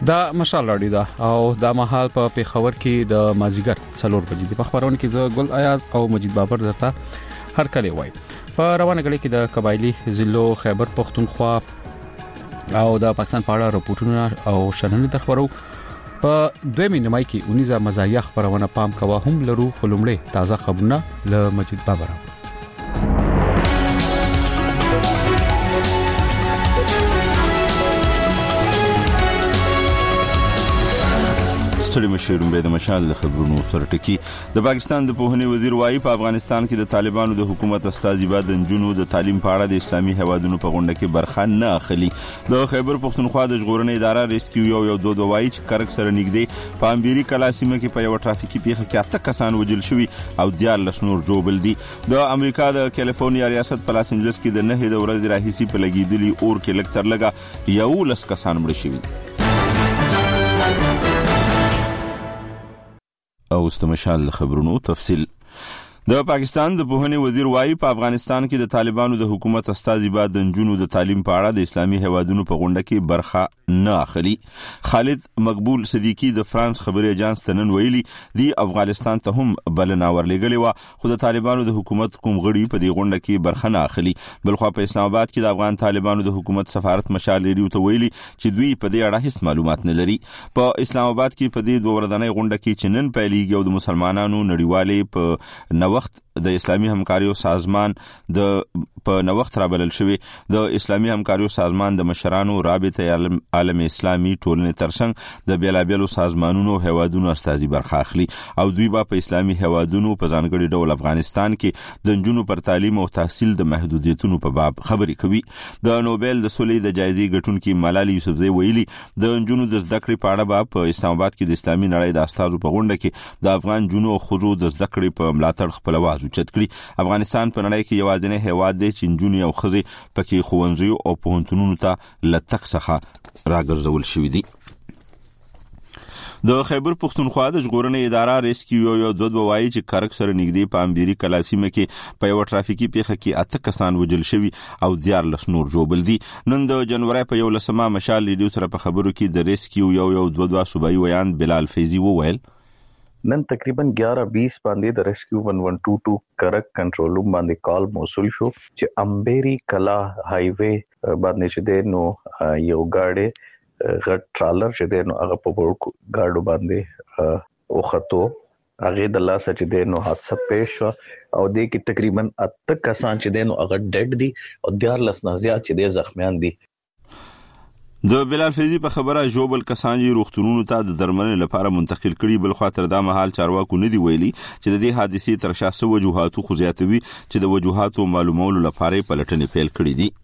دا مشال راډیو دا او دا مهال په پیښور کې د مازیګر 4 بجې د خبرونه کې زه ګل ایاز او مجید بابر درته هر کله وای په روانه غړي کې د قبایلی ضلع خیبر پختونخوا او د پاکستان په اړه راپورټونه او شننې درخورو په دویمه نیمای کې 19 مزایا خبرونه پام کوا هم لرو خلمړې تازه خبرونه ل مجید بابر. سړي مشرون به د مشال خبرونو سره ټکی د پاکستان د پوهنې وزیر وايي په افغانستان کې د طالبانو د حکومت استازي بعد د جنونو د تعلیم په اړه د اسلامي هوادونو په غونډه کې برخه نه اخلي. د خیبر پختونخوا د ژغورنې اداره ریسکیو یو دوه وايي چې کرک سره نږدې په امبيري کلا سیمه کې په یو ټرافیکي پیښه کې 8 کسان وژل شوي او 14 نور جوړ دي. د امریکا د کیلیفورنیا ریاست په لاس انجلس کې د 9 ورځې راهیسي په لګیدلي اور کې لکتر لګا 11 کسان مړ شوي. او استمشال خبرونو تفصیل. د پاکستان د پوهنې وزیر وايي په افغانستان کې د طالبانو د حکومت استازي بعد د جنونو د تعلیم په اړه د اسلامي هوادونو په غونډه کې برخه نه اخلي. خالد مقبول صدیقی د فرانس خبري اجانس ته نن ویلي دی افغانستان ته هم بلنه ورلګلې و خو د طالبانو د حکومت کوم غړي په دې غونډه کې برخه نه اخلي. بلخو په اسلام آباد کې د افغان طالبانو د حکومت سفارت مشال ریډیو ته ویلي چې دوی په دې اړه هیڅ معلومات نه لري. په اسلام آباد کې په دې دوه ورځنۍ غونډه کې چې نن پیلېږي او د مسلمانانو نړیوالې په وخت د اسلامي همکاریو سازمان د په نوښت رابلل شوی د اسلامي همکاریو سازمان د مشرانو رابطه عالم اسلامي ټولنې ترڅنګ د بیلابیلو سازمانونو هوادونو استازي برخه اخلي او دوی په اسلامي هوادونو په ځانګړي ډول افغانستان کې د جنونو پر تعلیم او تحصیل د محدودیتونو په باب خبرې کوي. د نوبل د سولې د جایزې ګټونکي ملالي یوسفزۍ ویلي د جنونو د زده کړې په اړه په اسلام آباد کې د اسلامي نړۍ د استازو په غونډه کې د افغان جنونو خزو د زده کړې په ملاتړ خپل आवाज اوچت کړی. افغانستان په نړۍ کې یوازینی هیواد دی چې جنونو او خزي پکې خوندزیو او پوهنتونونو ته لټک څخه راګرځول شوې دي. د خیبر پختونخوا د ژغورنې اداره ریسکیو یو دوه وايي چې کرک سره نږدې په امبيري کلا سیمه کې په یو ټرافیکي پیښه کې 8 کسان وژل شوي او 14 نور جوړ دي. نن د جنوري په 11 مشال ریډیو سره په خبرو کې د ریسکیو یو دوه صوبایي ویان بلال فیضی وویل نن تقریبا 11:20 باندې د ریسکیو 1122 کرک کنټرول روم باندې کال موصول شو چې امبيري کلا های وې باندې چې د نو یو گاډي غټ ټرالر چې د نو هغه په ګاډو باندې اوخته هغه د لاس چې د نو حادثه پیښ شو او د کې تقریبا 8 کسان چې د نو هغه ډډ دي او 14 نه زیات چې د زخمیان دي. د بلال فیضی په خبره جوبل کسان یې روغتونونو ته د درملنې لپاره منتقل کړي بل خاطر دا مهال چارواکو نه دی ویلي چې د دې حادثې تر شا څه وجوهاتو خو زیاتوي چې د وجوهاتو معلومولو لپاره پلټنې پیل کړې دي.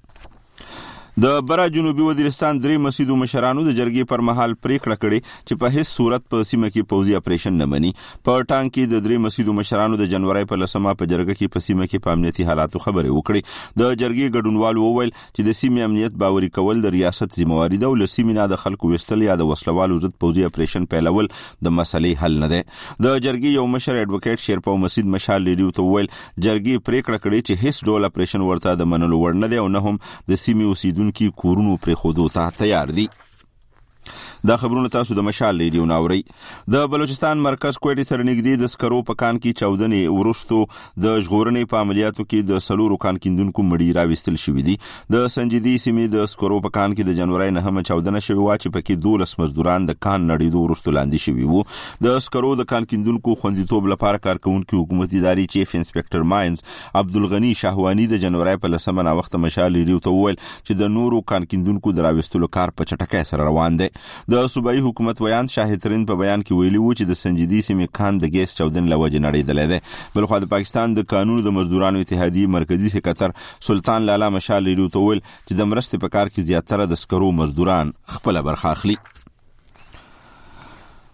د برا جنوبي وزیرستان درې مسجدو مشرانو د جرګې پر مهال پریکړه کړې چې په هیڅ صورت په سیمه کې پوځي اپریشن نه مني. په ټانګ کې د درې مسجدو مشرانو د جنوري په 10 په جرګه کې په سیمه کې په امنیتي حالاتو خبرې وکړې. د جرګې ګډونوالو وویل چې د سیمې امنیت باوري کول د ریاست ذمہواری ده او له سیمې نه د خلکو وستل یا د وسلوالو ضد پوځي اپریشن پیلول د مسلې حل نه ده. د جرګې یو مشر ایڈوکیټ شیرپا مسجد مشال ریډیو ته وویل جرګې پریکړه کړې چې هیڅ ډول اپریشن ورته د منلو وړ نه ده او نه هم د سیمې اوسیدونکو کورونو پر خودو ته تیار دي. دا خبرونه تاسو د مشال ریډیو ناوري. د بلوچستان مرکز کوټي سره نږدې د سکرو پکان کې 14 ورستو د ژغورنې په عملیاتو کې د سلورو کان کیندونکو مړي راوستل شوې دي. د سنجدي سیمې د سکرو پکان کې د جنوري نه هم 14 شوی وا چې پکې 12 مزدوران د کان نړیدو ورستو لاندې شوی وو. د سکرو د کان کیندونکو خوندیتوب لپاره کارکونکو حکومتي ادارې چیف انسپکټر ماینز عبدالغنی شاهوانی د جنوري په 10 نا وخت مشال ریډیو ته وویل چې د نورو کان کیندونکو دراوستلو کار په چټکۍ سره روان دی. د صوبایي حکومت ویان شاهد ترين په بیان کې ویلي وو چې د سنجدي سیمې کان د ګیس چودن لوجه نړیدلې ده. بلخو د پاکستان د قانون د مزدورانو اتحادیې مرکزی سکرټر سلطان لالا مشال ریډیو ته ویل چې د مرستې په کار کې زیاتره د سکرو مزدوران خپل برخه اخلي.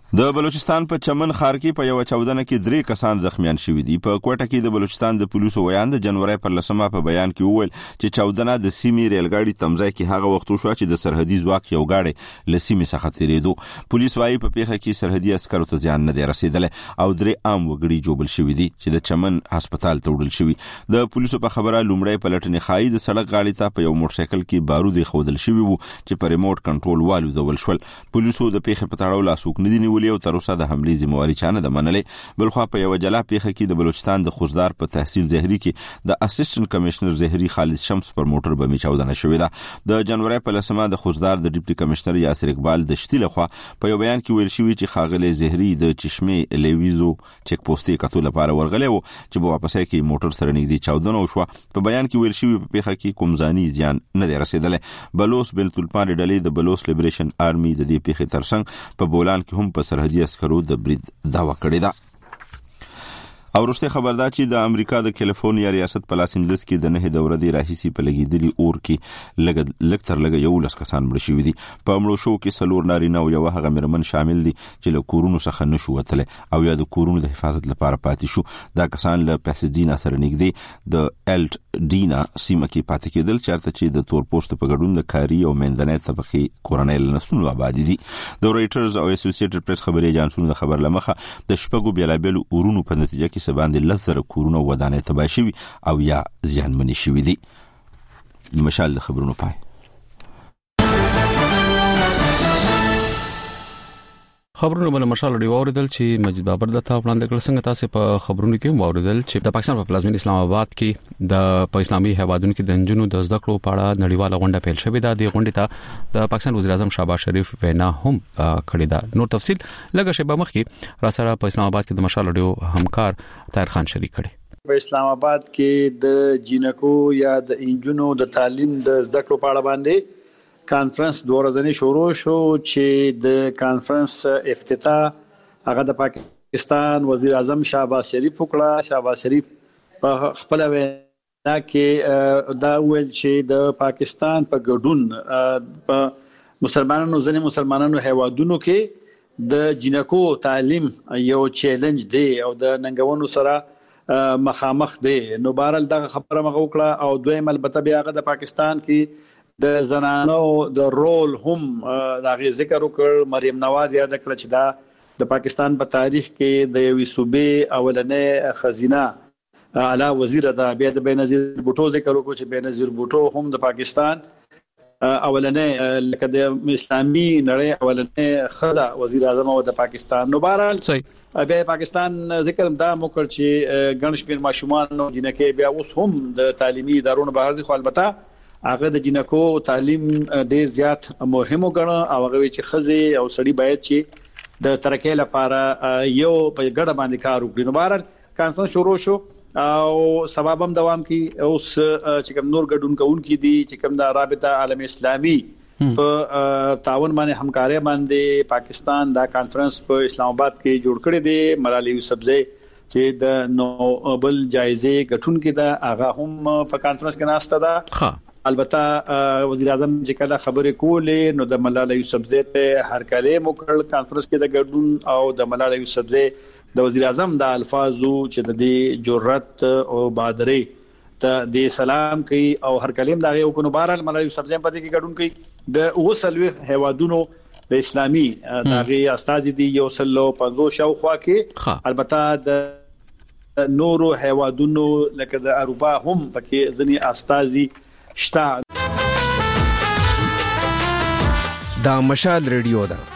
د بلوچستان په چمن ښار کې په یو چاودنه کې 3 کسان زخمیان شوي دي. په کوټه کې د بلوچستان د پولیسو ویان د جنوري پر 10 په بیان کې وویل چې چاودنه د سیمې ریلګاډي تمځای کې هغه وخت وشو چې د سرحدي ځواک یو گاډي له سیمې څخه تیریدو. پولیس وايي په پیښه کې سرحدي عسکرو ته ځان نه دی رسیدلی او 3 عام وګړي جوړل شوي دي چې د چمن هسپتال ته وړل شوي. د پولیسو په خبره لومړی پلټنې ښایي د سړک غاړې ته په یو موټرسایکل کې بارود خودل شوي وو چې په ریموټ کنټرول والو شول. پولیسو د پیښې په تړاو لاسوک نه دي نیولې او تر اوسه د حملې ذمہواری چانه د منلې. بلخوا په یو جلا پیښه کې د بلوچستان د خوزدار په تحصیل زهري کې د اسسټنټ کمشنر زهري خالد شمس پر موټر بمې چاودنه شوې ده. د جنوري په 10 د خوزدار د ډیپټي کمشنر یاسر اقبال د شتي لخوا په یو بیان کې ویل شوی چې خاغله زهري د چشمه لیویزو چک پوسټي کتو لپاره ورغلی وو چې په واپسې کې موټر سره نږدې چاودنه وشوه. په بیان کې ویل شوی په پیښه کې کوم ځاني زیان نه دی رسیدلی. بلوچ بلتلپان ډلې د بلوچ لیبریشن آرمي د دې پیښې ترڅنګ په بولان کې هم په سرحدي عسکرو د برید دعوا کړې ده. او وروسته خبر ده چې د امریکا د کیلیفورنیا ریاست په لاس انجلس کې د 9 دوره دی راهیسي په لګیدلی اور کې لګ یو لس کسان مړ شوي دي. په مړو شو کې څلور نارینه او یو هغه مرمن شامل دي چې له کورونو څخه نشو وتلی او یا د کورونو د حفاظت لپاره پاتې شو. دا کسان له پاسدینا سره نږدې د الټ ډینا سیمه کې پاتې کېدل چېرته چې د تور پوسټ په ګډون د کاري او منځنۍ طبقې کورنۍ نسلونو آبادي دي. د رويټرز او اسوسییټډ پریس خبري اژانسونو د خبر لمخه د شپږو بیلابیلو اورونو په نتیجه کې باندې لزر کورونه ودانې تباه شوي او یا زیانمن شوي دي. مشال خبرونو پای. خبرونه بل مشال دی اوریدل چې مجید بابر د تا وړاندې کړل. څنګه تاسو په خبرونو کې اوریدل چې د پاکستان په پلازمین اسلام آباد کې د اسلامي هیوادونو کې د انجونو د زده کړو په اړه نړیواله غونډه پیل شوې ده. د غونډې ته د پاکستان وزیر اعظم شهباز شریف وینا هم کړې ده. نور تفصيل لږه شیبه مخکې را سره په اسلام آباد کې د مشال ډیو همکار طاهر خان شریک کړي. په اسلام آباد کې د جینکو یا د انجونو د تعلیم د زده کړو په اړه باندې کانفرنس 2 ورځې شروع شو چې د کانفرنس افتتاح هغه د پاکستان وزیر اعظم شهباز شریف وکړه. شهباز شریف په خپل وینا کې دا ویل چې د پاکستان په ګډون په مسلمانانو هیوادونو کې د جینکو تعلیم یو چیلنج دی او د ننګونو سره مخامخ دی. نو بهرال دا خبره مغه وکړه او دویم البته بیا هغه د پاکستان کې د زنانو د رول هم دا غي ذکر وکړ. مریم نواز یاد کړ چې دا د پاکستان په تاریخ کې د یوې صوبې اولنې خزینه اعلی وزیر ده. بیا د بینظیر بوټو ذکر وکړ چې بینظیر بوټو هم د پاکستان اولنې لکه د اسلامي نړۍ اولنې خزه وزیر اعظم او د پاکستان. نو بهرحال بیا پاکستان ذکر دا موکړ چې ګڼ شمېر ماشومان نو جنکه بیا اوس هم د تعلیمي ادارو بهر دي. خو البته هغه د جنکو تعلیم ډیر زیات مهم وګڼه او هغه چې خزه او سړي باید چې د ترقۍ لپاره یو په ګډه باندې کار وکړي. نو بهر کانفرنس شروع شو او سبب هم دوام کی اوس چې کوم نور ګډون کوونکي دي چې کوم د رابطه عالم اسلامي په تعاون باندې همکاري باندې پاکستان دا کانفرنس په اسلام آباد کې جوړ کړی دی. ملالي یوسفزئی چې د نوبل جایزه ګټونکې ده هغه هم په کانفرنس کې ناشته ده. البته وزیر اعظم چې کله خبرې کولې نو د ملاله یوسفزئی ته هر کله موکل کانفرنس کې د ګډون او د ملاله یوسفزئی د وزیر اعظم د الفاظو چې د دې جرأت او بہادری ته د سلام کوي او هر کلیم دا یو کو بهرال ملاله یوسفزئی په دې کې ګډون کوي. د وسلوي هیوادونو د اسلامي داغي استاد دي یو سلو 50 شاوخوا کې. البته د نورو هیوادونو لکه د اروپا هم پکې ځنی استازي شتا. دا مشال ریډیو ده.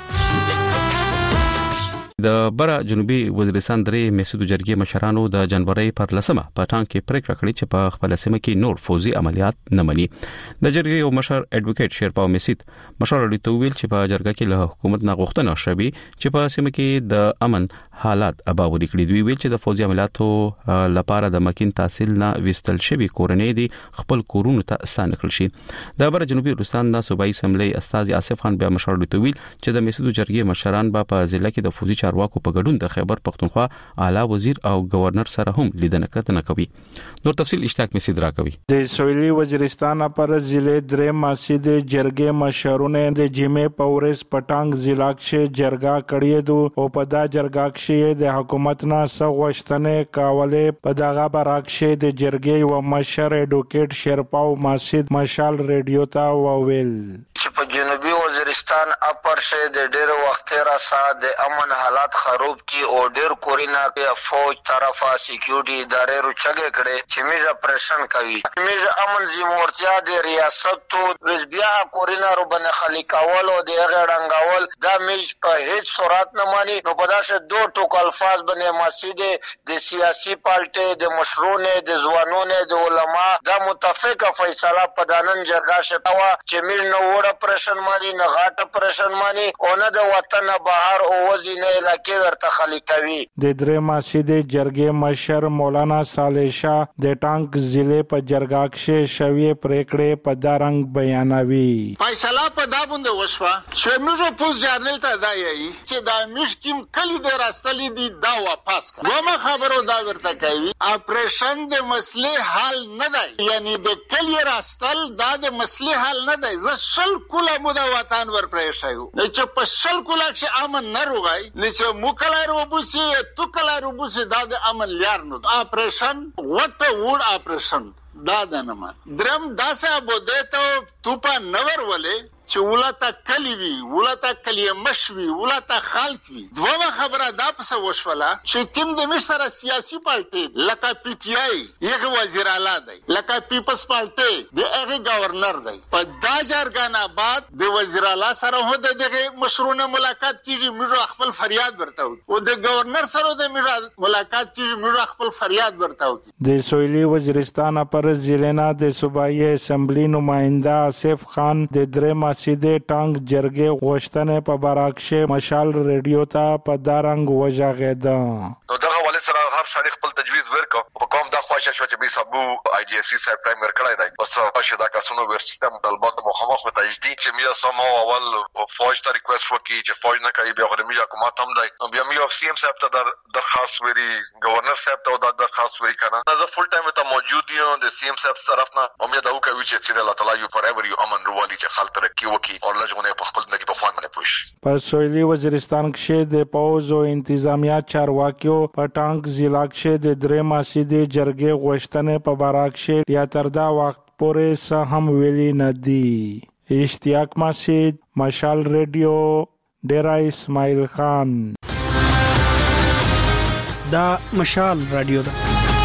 د برا جنوبي وزیرستان درې میسودو جرګې مشرانو د جنوري پر 10 په ټانګ کې پریکړه کړې چې په خپل سیمه کې نور فوزي عملیات نه مني. د جرګې یو مشر اډوکیټ شیرپاو میسید مشر اړیته ویل چې په جرګه کې له حکومت نه غوښتنه شوه چې په سیمه کې د امن حالات اباوري کړي. دوی ویل چې د فوزي عملیاتو لپاره د مکین تحصیل نه وستل شوی کورنۍ دي خپل کورونو ته ستانه کړل شي. د برا جنوبي وزیرستان د صوبایي اسمبلی استاذ آصف خان بیا مشر اړیته ویل چې د میسودو جرګې مشران په ضلع کې د فوزي چارواکو په ګډون د خیبر پختونخوا اعلی وزیر او گورنر سره هم لیدنه کتنه کوي. نور تفصیل اشتاق مسید را کوي. د سویلی وزیرستان پر ضلع درې ماسید جرګې مشرونه د جمعې پورس پټانګ ضلع کې جرګه کړې دو او په دا جرګه کې د حکومت نه سغوښتنه کاوله په دغه برعکس د جرګې و مشر اډوکیټ شرپاو ماسید مشال ریډیو ته وویل چې په جنوبي وزیرستان اپر شه د ډېر وخت را سره د امن حالات خراب کی او ډېر کورینا کې فوج طرفه سکیورټي ادارې روچګه کړي چې میز اپریشن کوي. میز امن زمورتیا د ریاست تو بیا کورینا رو بن خلیقاول او د غړنګاول دا میز په هیڅ صورت نه مانی. نو په داسه دوه ټوک الفاظ باندې مسجد د سیاسي پالټي د مشرونه د ځوانونه د علما دا متفقه فیصله په دانن جرګه شپه چې میز نو وړ اپریشن مانی نه غاټ اپریشن مانی او نه د وطن بهر او وزینه علاقې ورته خلیقوي. د درې مسجد جرګې مشر مولانا صالح شاه د ټانک ضلع په جرګه کې شوی پریکړې په دارنګ بیانوي. فیصله په دا باندې وشوه چې موږ پوز جرنل ته دا یی چې دا مشکیم کلی د راستلی دی دا واپس کومه خبرو دا ورته کوي اپریشن د مسلې حل نه دی یعنی د کلی راستل دا د مسلې حل نه دی. ز شل کوله مو د وطن ور پریښیو نه چې په شل کوله چې امن نه روغای نه چې موکلا روبوسی تو کلا روبوسی دا د امن لیار نو اپریشن وټ وډ اپریشن دا د نمبر درم داسه بده ته توپا نور ولې چې ولته کلی وی ولته کلی مشوي ولته خلک وی. دوه خبره دا پس وشوله چې کوم د مشره سیاسي پارټي لکه پی ټی آی یو وزیر اعلی دی لکه پیپلز پارټي د هغه گورنر دی. په دا جرګانه بعد د وزیر اعلی سره هو دغه مشرونه ملاقات کیږي موږ خپل فریاد ورته او د گورنر سره د ملاقات کیږي موږ خپل فریاد ورته. د سویلی وزیرستان پر ضلع نه د صوبایي اسمبلی نمائنده آصف خان د درې سیده ټانک جرګې غوښتنه په باراکشه مشال ریډیو ته په دارنګ وژغېده. نو دغه ولې سره هر شریک خپل تجویز ورکو په کوم د خواشه شو چې به سبو آی جی اف سی سره پرایم ورکړای دی بس په دا کسونو ورسته طلبات مخامخ و تجدید چې میا سمو اول فوج ته ریکوست وکړي چې فوج نه کوي بیا غوډه میا حکومت هم دی نو بیا میا اف سی ام صاحب ته درخواست وری گورنر صاحب ته درخواست وری کنه زه فول ټایم ته موجود یم د سی ام صاحب طرف نه امید او کوي چې الله تعالی یو فار ایور یو امن روالي چې خلک ترقی وکړي او لږونه په خپل ځای په خوان باندې پوښ. په سویلی وزیرستان کې د پوز او انتظامیه چارواکیو په ټانک ضلع کې د درې مسجد جرګې غوښتنه په باراکشه یا تر دا وخت پورې څه هم ویلي نه دي. اشتیاق مسجد مشال ریډیو ډیرا اسماعیل خان. دا مشال رادیو ده.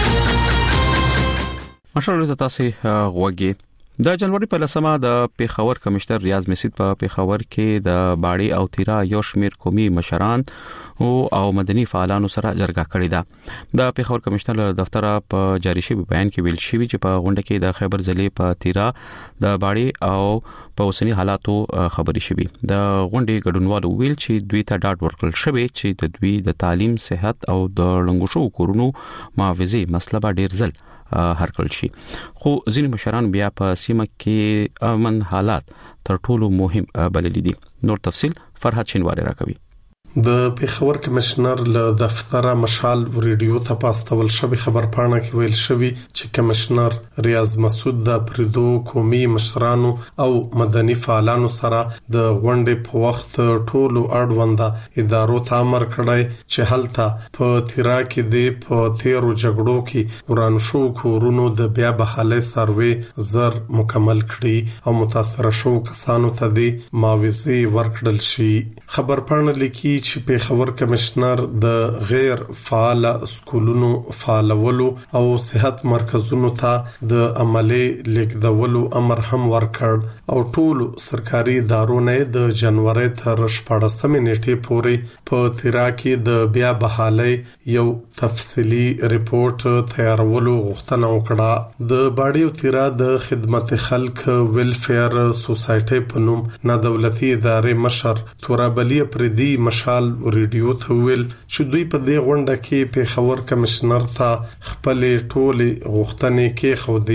مشال رادیو تاسو غوږی د جنوري په لسمه د پیښور کمشنر ریاض مسید په پیښور کې د باړی او تیرا یو شمیر قومي مشران او مدني فعالانو سره جرګه کړې ده. د پیښور کمشنر دفتر په جاری شوی بیان کې ویل شوی چې په غونډه کې د خیبر ضلع په تیرا د باړی او په اوسنی حالاتو خبري شوی. د غونډې ګډونوالو ویل چې دوی ته ډاډ ورکړل شوی چې د دوی د تعلیم صحت او د لنګوشو کورونو معاوضه مسله به ډیر ځل هرکل شي. خو ځینې مشران بیا په سیمه کې امن حالات تر ټولو مهم بللي دي. نور تفصيل فرحت شینواری راکوي. د پیښور کمشنر له دفتر مشال ریډیو ته پاستول شوی خبر پاڼه کې ویل شوی چې کمشنر ریاض مسعود د پردو قومي مشرانو او مدني فعالانو سره د غونډې په وخت ټولو اړونده ادارو ته امر کړی چې هلته په تیرا کې د په تیرو جګړو کې وران شو کورونو د بیا بحالي سروي زر مکمل کړي او متاثر شو کسانو ته د معاوضه ورکړل شي. خبر پاڼه لیکي چې پیښور کمشنر د غیر فعال سکولونو فعالولو او صحت مرکزونو ته د عملي لیکدولو امر هم ورکړ او ټول سرکاري ادارو نه د جنوري تر 14 نیټې پورې په تیرا کې د بیا بحالي یو تفصیلی ریپورت تیارولو غوښتنه وکړه. د باډي او تیرا د خدمت خلک ویلفیر سوسایټي په نوم نه دولتي ادارې مشر تورابلی پردي مشال ریډیو ته ویل چې دوی په دې غونډه کې پیښور کمشنر ته خپل ټولې غوښتنې کې خو دي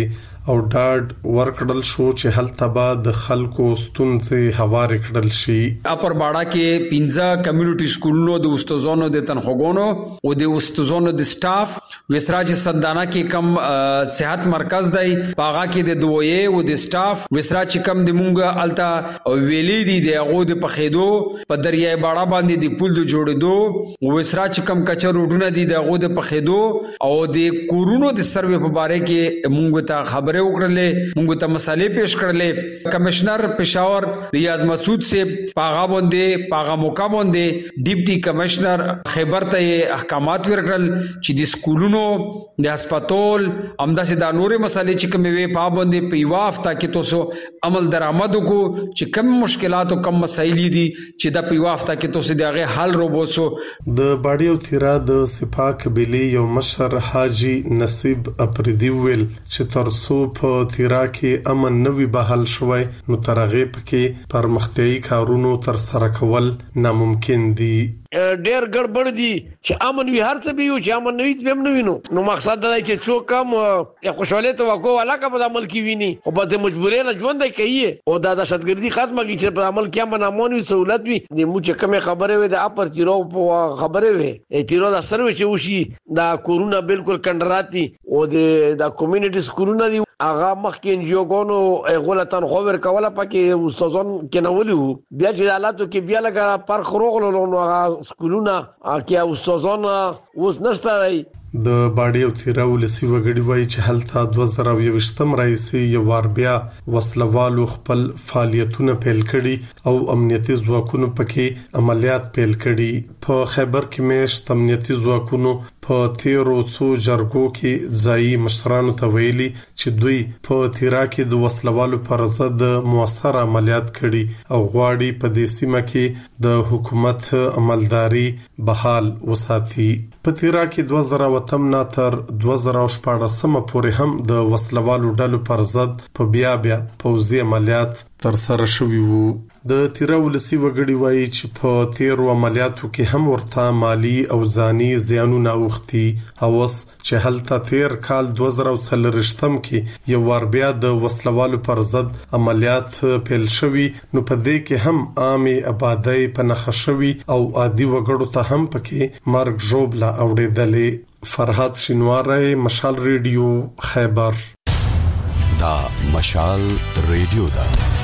او ډاډ ورکړل شو چې هلته به د خلکو ستونزې هوار کړل شي. اپر باڑا کې 15 کمیونټي سکولونو د استادانو د تنخواګونو او د استادانو د سټاف وسراج سندانه کې کم صحت مرکز دی پاغا کې د دوی او د سټاف وسراج کم د مونږه التا ویلي دي د هغه د پخېدو په دریای باڑا باندې د پول د جوړېدو وسراج کم کچر روډونه دي د هغه د پخېدو او د کورونو د سروې په باره کې مونږ ته خبره وکړلې مونږ ته مسالې پیش کړلې. کمشنر پېښور ریاض مسعود سے پاغا باندې پاغا موقع باندې ډیپټي کمشنر خیبر ته احکامات ورکړل چې د سکولونو د هسپتال همداسې د نورې مسالې چې کومې وي په باندې په یو هفته کې تاسو عمل درآمد وکړو چې کم مشکلات او کم مسایل دي چې د په یو هفته کې تاسو دغه حل روبوسو. د باډي او تیرا د سپاه قبيله یو مشر حاجی نصیب اپریدی ویل چې ترڅو په تیرا کې امن نوي بحال شوی نو ترغه پکې پرمختیايي کارونو تر سره کول ناممکن دي. ډېر ګډوډ دي چې امن وی هر څه به یو چې امن نوي څه هم نوینو نو مقصد دا چې څوک کم خوشاله توقع علاقه په عمل کې ویني او په مجبورۍ نه ژوند کوي او دا د شتګردي ختمه کی چې په عمل کې امن امون سہولت وي د مو چې کومه خبره وي د اپر تیرو په خبره وي تیرو د سروي چې وشي دا کورونا بالکل کندراتی او د کمیونټي سکولونه دي هغه مخکې انجیوګونو غلطن خبر کوله پکې استادان کېنولو بیا چې حالاتو کې بیا لګا پر خروغلو نو هغه سکولونه کې استادان اوس نشته. د باډي او تیرا ولسی وګړي وای چې هلته 2021م راځي یو وار بیا وسلوالو خپل فعالیتونه پیل کړي او امنیتي ځواکونو پکې عملیات پیل کړي. په خیبر کې مېشت امنیتي ځواکونو په تیرو څو جرګو کې ځایي مشرانو ته ویلي چې دوی په تیرا کې د وسلوالو پر ضد موثر عملیات کړي او غواړي په دې سیمه کې د حکومت عملداري بحال وساتي. په تیرا کې 2008 تر 2014 پورې هم د وسلوالو ډلو پر ضد په بیا پوځي عملیات تر سره شوي وو. د تیرا ولسی وګړي وایي چې په تیرو عملیاتو کې هم ورته مالی او ځاني زیانونه اوختي. اوس چې هلته تیر کال 2023م کې یو ور بیا د وسلوالو پر ضد عملیات پیل شوي نو په دې کې هم عامه آبادی په نخښه شوي او عادي وګړو ته هم پکې مرګ ژوبله اوریدلې. فرحات شینواری، مشال ریډیو، خیبر. دا مشال ریډیو دا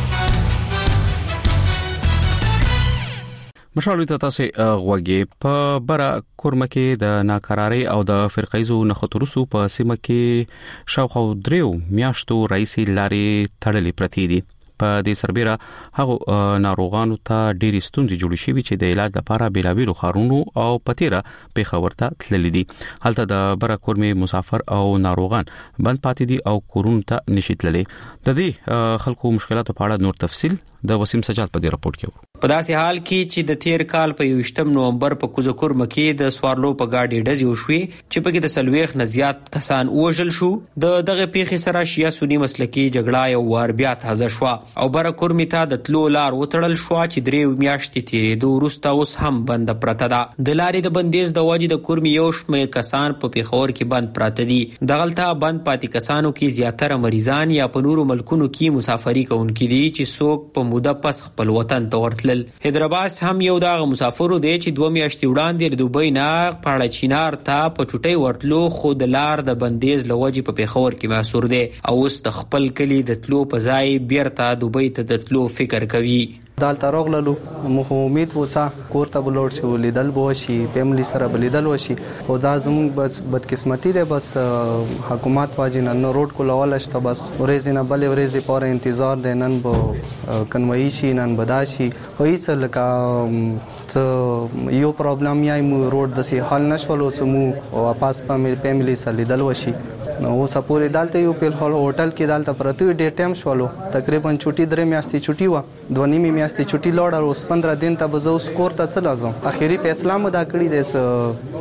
مشال ته تاسو غوږی په برا کورمه کې د ناکراری او د فرقایزو نخطرسو په سیمه کې شاوخوا دریو میاشتو رئیسي لارې تړلې پرتی دي. په دې سربېره هغه ناروغانو ته ډېری ستونزې جوړې شوې چې د علاج لپاره بیلابیلو خارونو او پتیره پیښور ته تللي دي. هلته د برا کورمې مسافر او ناروغان بند پاتې دي او کورونو ته نشي تللي. د دې خلکو مشکلاتو په اړه نور تفصیل د وسیم سجاد په دې راپورټ کې. په داسې حال کې چې د تیر کال په 28 نومبر په کوزکور مکې د سوارلو په گاډي ډزې وشوې چې په کې د سلويخ نزيات کسان وژل شو. دغه پیښې سره شیا سنی مسلکی جګړه یو وار بیا تازه شو او بر کورمې ته د تلو لار وټړل شو چې درې میاشتې تیرېدو وروسته اوس هم بند پراته ده. د لارې د بندیز د وجې د کورمې یو شمېر کسان په پیښور کې بند پراته دي. دغلته بند پاتې کسانو کې زیاتره مریضان یا په نورو ملکونو کې مسافري کوونکي دي چې څوک په موده پس خپل وطن ته ورتلل. حیدرآباد هم یو دغه مسافرو دی چې 2 میاشتې وړاندې د دوبۍ نه پاړه چینار ته په چټي ورتلو خو د لار د بندیز لوجې په پیښور کې محصور دی او اوس د خپل کلی د تلو په ځای بیرته دوبۍ ته د تلو فکر کوي. دالته راغلو مو امید وڅا کور ته بلور شو لیدل بو شي فیملی سره بلیدل وشي او دا زموږ بس بدقسمتي ده. بس حکومت واجب نن روډ کولاول شته بس ورځ نه بلې ورځ پورې انتظار ده نن بو کنوي شي نن بداشي خو هیڅ لکه یو پرابلم یې مو روډ د سي حل نشولو چې مو واپس په فیملی سره لیدل وشي نو سپورې دالته یو په هوټل کې دالته پرته ډېر ټایم شولو تقریبا چټي 3 میاشتې چټي و 2 میاشتې چټي لوړ او 15 دن ته بزو سکور ته څه لازم اخیری فیصله مو دا کړی د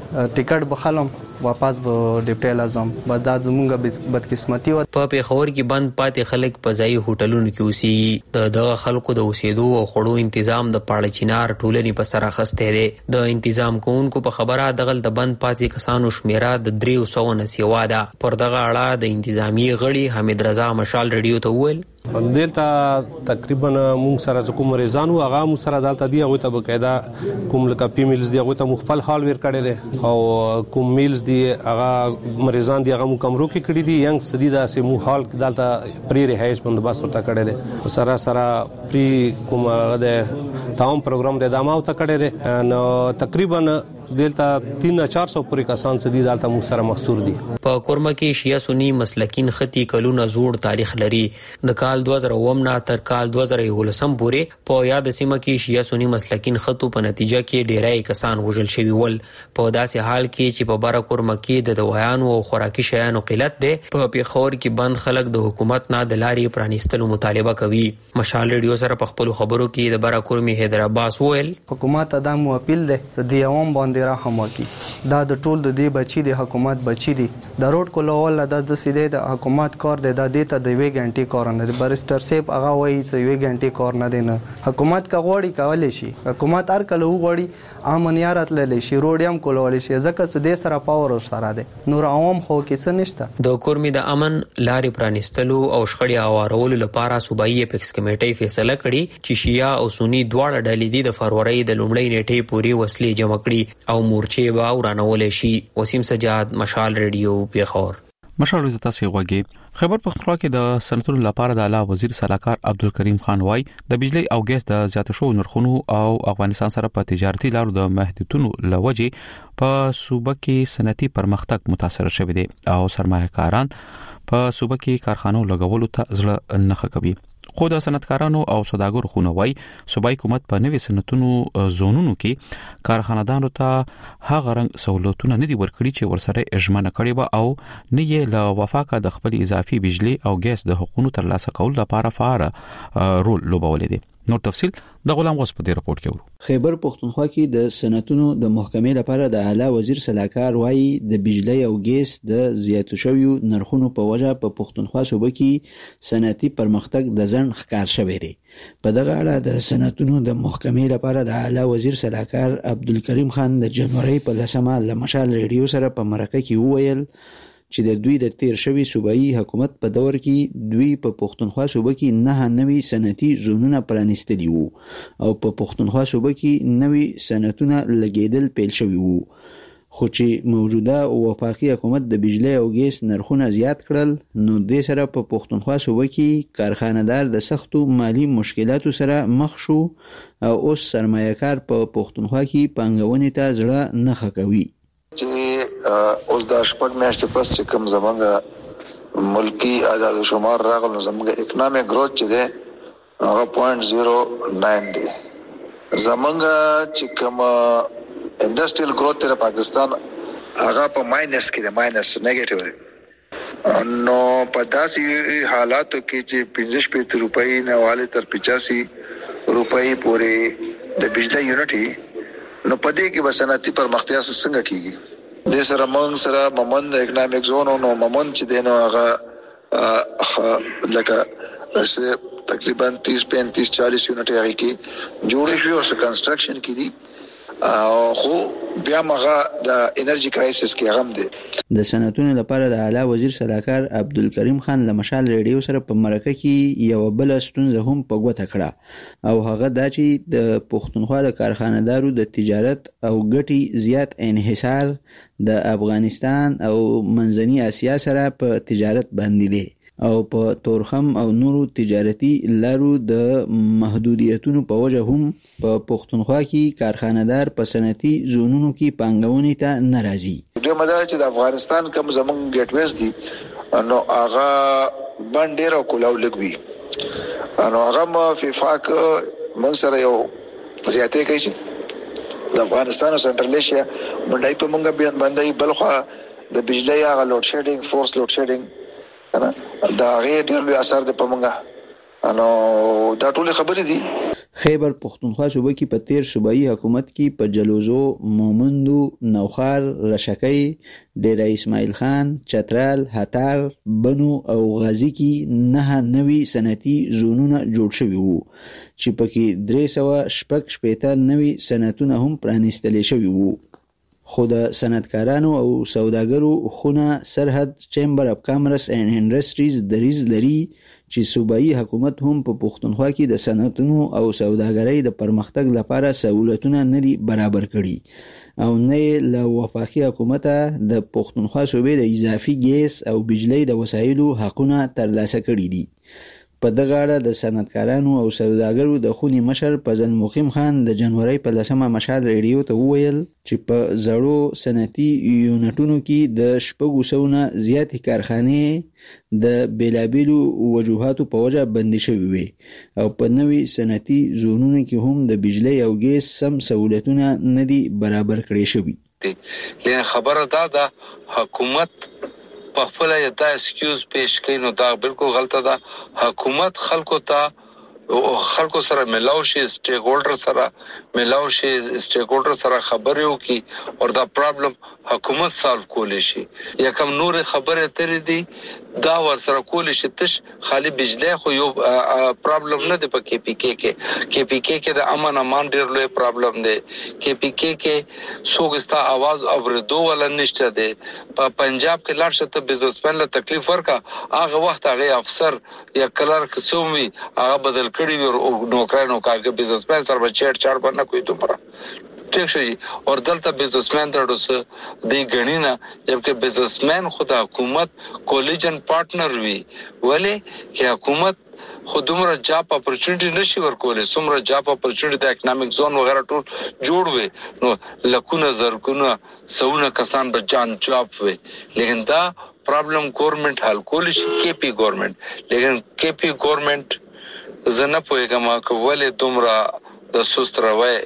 ټیکټ بخالم واپس به ډیپټي لازم بعد د زمونږه بدقسمتي و. په پیښور کې بند پاتې خلک په ځای هوټلونو کې اوسي. د خلکو د اوسېدو او خوړو تنظیم د پاړه چینار ټولنې په سر اخسته دي. د تنظیم کوونکو په خبره دغل د بند پاتې کسانو شمیره د 300 نه سیوا ده. پر دغه اړه د انتظامی غړي حمید رضا مشال ریډیو ته وویل دلته تقریبا مونږ سره کوم مریضان او هغه مونږ سره دلته دی هغه ته بقاعده کوم لکه فیمیلز دی هغه ته مخفل حال ور کړی دی او کوم میلز دی هغه مریضان دی هغه مو کمرو کې کړی دي ینګ سدي دا سه مو حال دلته پری رهایش بندوبست ورته کړی دی سره پری کوم د تمام پروګرام د ادامه او ته کړی دی نو تقریبا دلته 300-400 پورې کسان سدي دلته مو سره محصور دي. په کورما کې شیعه سنی مسلکین خطي کلونه زوړ تاریخ لري. د کال 2009 نه تر کال 2011 پورې په یاد سیمه کې شیعه سنی مسلکین خطو په نتیجه کې ډیرای کسان وژل شوي ول. په داسې حال کې چې په بار کورما کې د دوايانو او خوراکي شیانو قلت ده په پیښور کې بند خلک د حکومت نه د لارې پرانیستلو مطالبه کوي. مشال ریډیو سره په خپل خبرو کې د بار کورمي حیدرآباد وویل حکومت ادم اپیل ده د دیوم باندې رحم وکي. دا د ټول د دې بچي د حکومت بچي دي. د روډ کولول د سیده د حکومت کار دی د دې ته د 2 غنټې کار نه دی. بریسټر سیب هغه وایي چې 2 غنټې کار نه دی. نه حکومت کا غوړی کولای شي. حکومت هر کله وغوړي امنیت للی شي روډیم کولول شي ځکه چې د سره پاور سره دی. نور عوام خو کې څه نشته. د کورمي د امن لارې پرانیستلو او شخړې اوارولو لپاره صوبایي اپیکس کمیټې فیصله کړې چې شیعه او سنی دواړه ډلې د فروری د لومړۍ نیټې پورې وسلې جمع کړي او مورچې به ورانول شي. وسیم سجاد مشال ریډیو پیښور. مشال ریډیو تاسو غوږی. خبر پختونخوا کې د صنعتونو لپاره د اعلی وزیر صلاحکار عبدالکریم خان وای د بجلی او ګیس د زیات شو نرخونو او افغانستان سره په تجارتي لارو د محدودیتونو لوجې په صوبه کې صنعتي پرمختګ متاثر شوی دی او سرمایه‌کاران په صوبه کې کارخانو لګولو ته ځل نه کوي. خو د صنعتکارانو او سوداګرو خونوي صوبایي حکومت په نوي صنعتونو زونونو کې کارخانه‌دانو ته هغه رنګ سہولتونه نه دي ورکړي چې ورسره اجمنه کړي به او نه یې له وفاقه د خپل اضافي بجلی او ګیس د حقوقو ترلاسه کول لپاره فعال رول لوبولې دي. نور تفصيل د غلام غوث په دې رپورت کې ورو. خیبر پختونخوا کې د صنعتونو د محکمې لپاره د اعلی وزیر صلاحکار وایي د بجلی او ګیس د زیاتو شویو نرخونو په وجه په پختونخوا صوبه کې صنعتي پرمختګ د ځن ښکار شوی دی. په دغه اړه د صنعتونو د محکمې لپاره د اعلی وزیر صلاحکار عبدالکریم خان د جنوري په 10مه له مشال ریډیو سره په مرکه کې وویل چې د دوی د تیر شوی صوبایي حکومت په دور کې دوی په پختونخوا صوبه کې 9 نوي صنعتي زونونه پرانیستلي وو او په پختونخوا صوبه کې نوي صنعتونه لګیدل پیل شوي وو. خو چې موجوده وفاقي حکومت د بجلی او ګیس نرخونه زیات کړل نو د سره په پختونخوا صوبه کې کارخانه‌دار د سختو مالی مشکلاتو سره مخ شو او اوس سرمایه‌کار په پختونخوا کې پانګونې ته ځړه نه خکوي. اوس د شپږ میاشتې پس چې کوم زمونږ ملکی عدد و شمار راغل نو زمونږ اکنامک گروث چې دی هغه 0.09 دی. زمونږ چې کوم انډستریل گروث تر پاکستان هغه په ماینس کې دی ماینس نیگیټیو دی. نو په داسې حالاتو کې چې 55 روپۍ نه والي تر 85 روپۍ پورې د بجلی یونټي نو په دې کې به صنعتي پرمختیا څنګه کیږي. د سره مونږ سره ممن د اکنامک زون نو ممن چې دینو هغه لکه تقریبا 30-35-40 یونټ هغه کې جوړ شوی او کنستراکشن کې دي خو بیا مغه د انرژي کرایسس کې غم دي. د صنعتونو لپاره د اعلی وزیر صلاحکار عبدالکریم خان له مشال ریډیو سره په مرکه کې یو بل ستونزه هم په ګوته کړه او هغه دا چې د پختونخوا د کارخانه‌دارو د تجارت او ګټي زیات انحصار د افغانستان او منځنۍ اسیا سره په تجارت باندې دی او په تورخم او نورو تجارتي لارو د محدودیتونو په وجه هم په پختونخوا کې کارخانه‌دار په صنعتي زونونو کې پانګونې ته ناراضي. دوی مدار چې د افغانستان کوم زمونږ ګیټ ویز دي نو هغه باندې را کولاو لګوي نو هغه فیفاک من سره یو زیاتې کوي چې د افغانستان او سنټرل ایشیا باندې په مونږه باندې بلخوا د بجلی هغه لوډ شیډینګ فورس لوډ شیډینګ دا غیر ډیر لوی اثر د پمنګا نو دا ټول خبرې دي. خیبر پختونخوا صوبه کې په تیر صوبایي حکومت کې په جلوزو، مومندو، نوخار، رشکۍ، ډیره اسماعیل خان، چترال، هتار، بنو او غازی کې 9 نوي صنعتي زونونه جوړ شوي وو چې پکې 360 نوي صنعتونه هم پرانیستل شوي وو. خو د صنعتکارانو او سوداګرو خونه سرحد چیمبر اف کامرس اینڈ انډستریز دریز لري چې صوبایي حکومت هم په پښتونخوا کې د صنعتونو او سوداګرۍ د پرمختګ لپاره سہولتونه نه دي برابر کړي او نه له وفاقي حکومت د پښتونخوا صوبې د اضافي ګیس او بجلی د وسایلو حقونه ترلاسه کړي دي. په دغه اړه د صنعتکارانو او سوداګرو د خونی مشر فضل مقیم خان د جنوري په 10مه مشال ریډیو ته وویل چې په زړو صنعتي یونټونو کې د 600 نه زیاتې کارخانې د بیلابیلو وجوهاتو په وجه بندي شوې وي او په نوي صنعتي زونونو کې هم د بجلی او ګیس سم سہولتونه نه دي برابر کړي شوي. لکه خبره ده حکومت په خپل یتا اسکیوز پیش کین نو دا بالکل غلطه ده. حکومت خلکو سره ملاو شي، سټیک هولډر سره ملاو شي، سټیک هولډر سره خبرې وکي او دا پرابلم حکومت سالو کولی شي. یا کوم نور خبره ترې دي دا ور سره کولی شي. تش خالی بجلی خو یو پرابلم نه دی په کې پی کې د امان ډیر لوی پرابلم دی. کې پی کې سوګستا आवाज اوریدو ولا نشته دی. په پنجاب کې لاړ شته بزنسمن له تکلیف ورکا هغه وخت هغه افسر یا کلرک سومي هغه بدل کړی او نوکرانو کاګه بزنسمن سره بچړ چاړ باندې کوي ته پر ٹھیک شي. اور دلته بزنسمن درډوس دی غنینا جبکه بزنسمن خود حکومت کولیجن پارټنر وی ولی چې حکومت خودمره جاب اپورچونټی نشي ورکولې. سمره جاب اپورچونټی د اکونومیک زون وغیرہ ټول جوړ وي نو لکونه زرګونه سونه کسان به جان جاب وي. لیکن دا پرابلم گورنمنت حل کولی شي کې پی گورنمنت. لیکن کې پی گورنمنت زنه پوهیږم کولې دومره د سست روي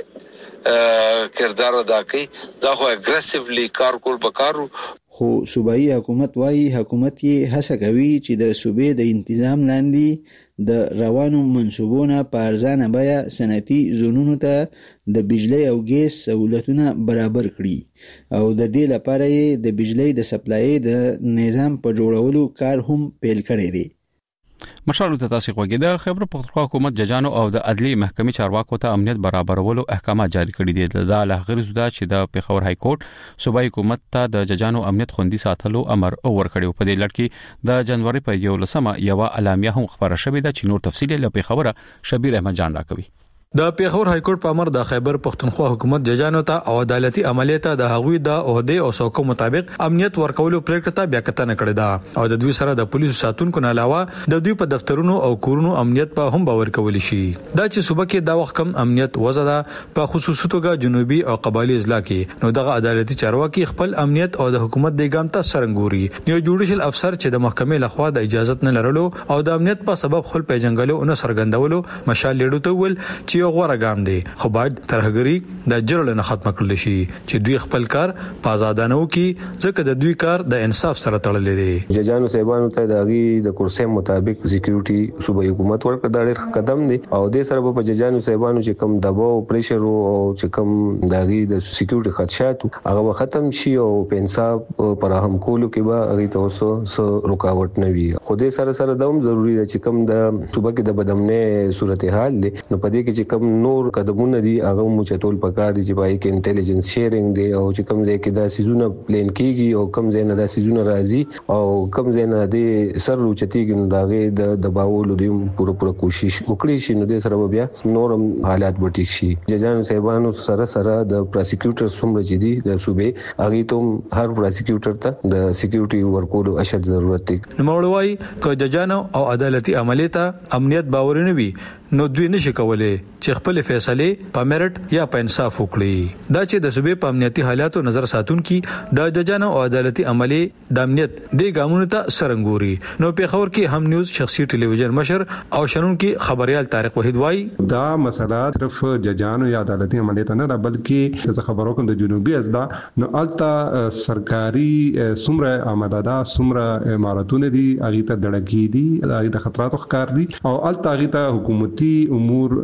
کردار ادا کوي. دا خو اګریسیولی کار کول پکارو. خو صوبایي حکومت وايي حکومت یې هڅه کوي چې د صوبې د تنظیم لاندې د روانو منصوبونو په ارزانه بیه صنعتي زونونو ته د بجلی او ګیس سہولتونه برابر کړي او د دې لپاره یې د بجلی د سپلای د نظام په جوړولو کار هم پیل کړی دی. مشالو ته تاسو خوګه د خیبر پختونخوا حکومت ججانو او د عدلي محکمې چارواکو ته امنیت برابرولو احکامات جاری کړي دي. د لغرض دا چې د پیښور های کورټ صوبایي حکومت ته د ججانو امنیت خوندي ساتلو امر ورکړی. په دې لړ کې د جنوري په 11مه یو اعلامیه هم خبره شوې ده چې نور تفصیل له پیښوره شبیر احمد جان راکوي. د پیښور های کورټ په امر د خیبر پختونخوا حکومت ججانو ته او عدالتي عملیات د هغوی د عہده او څوکو مطابق امنیت ورکولو پریکړه ته بیا کتنه کړې ده او د دوی سره د پولیسو ساتونکو نه علاوه د دوی په دفترونو او کورونو امنیت په هم باور کول شي. دا چې صوبه کې دا وخت کم امنیت وزده په خصوصي توګه جنوبي او قبایلی اضلاع کې نو دغه عدالتي چارواکي خپل امنیت او د حکومت د ګام ته سرنګوري. یو جوډیشل افسر چې د محکمې لخوا د اجازه نه لرلو او د امنیت په سبب خپل پیژنګلو او سرګندولو مشال لیډو ته ول چې یو غوړه ګام دی خو باید ترهګری د جرل نه ختم کړل شي چې دوی خپل کار په آزادانه وکي ځکه د دوی کار د انصاف سره تړلې دی. ججانو صاحبانو ته دغه د کورسې مطابق سکیورټي صوبایي حکومت ورکړ دا ډېر قدم دی او د سره په ججانو صاحبانو چې کم دباو پریشر او چې کم دغه د سکیورټي خدشات هغه ختم شي او په انصاف پرهم کولو کې به هغه ته سو رکاوټ نه وي. خو د سره دوم ضروری دی چې کم د صوبه کې د بدامنه صورتحال دی نو په دې کې چې کم نور قدمونه دي هغه مو چتول پکار دي چې پای کې انټيليجنس شیرینګ دی او چې کوم ځای کې دا سيزونه پلان کیږي او کوم ځای نه دا سيزونه راځي او کوم ځای نه د سر روچتيږي نو داغه د دباولو دی پوره کوشش وکړي شي نو د سره بیا نورم حالات به ټیک شي. ججانو صاحبانو سره د پروسیکیوټر سمره چې دي د صوبې هغه ته هر پروسیکیوټر ته د سکیورټي ورکولو اشد ضرورت دی. نو مولوي ک ججانو او عدالتي عملیات امنیت باور نه وي نو دوی نشي کولای چې خپل فیصله په میرټ یا په انصاف وکړي. دا چې د صوبې په امنیتي حالاتو نظر ساتونکي د ججانو او عدالتي عملي د امنیت د ګامونو ته سرنګوري. نو په خبر کې هم نیوز شخصي ټلویزیون مشر او شنن کې خبريال طارق وحید وای دا مسله صرف ججانو یا عدالتي عملیات نه بلکې د خبرو کوم د جنوبي ازدا نو التا سرکاري سمره امدادا سمره اماراتونه دي اغه ته دړکی دي اغه د خطراتو ښکار دي او التا اغه ته حکومتي امور په انجام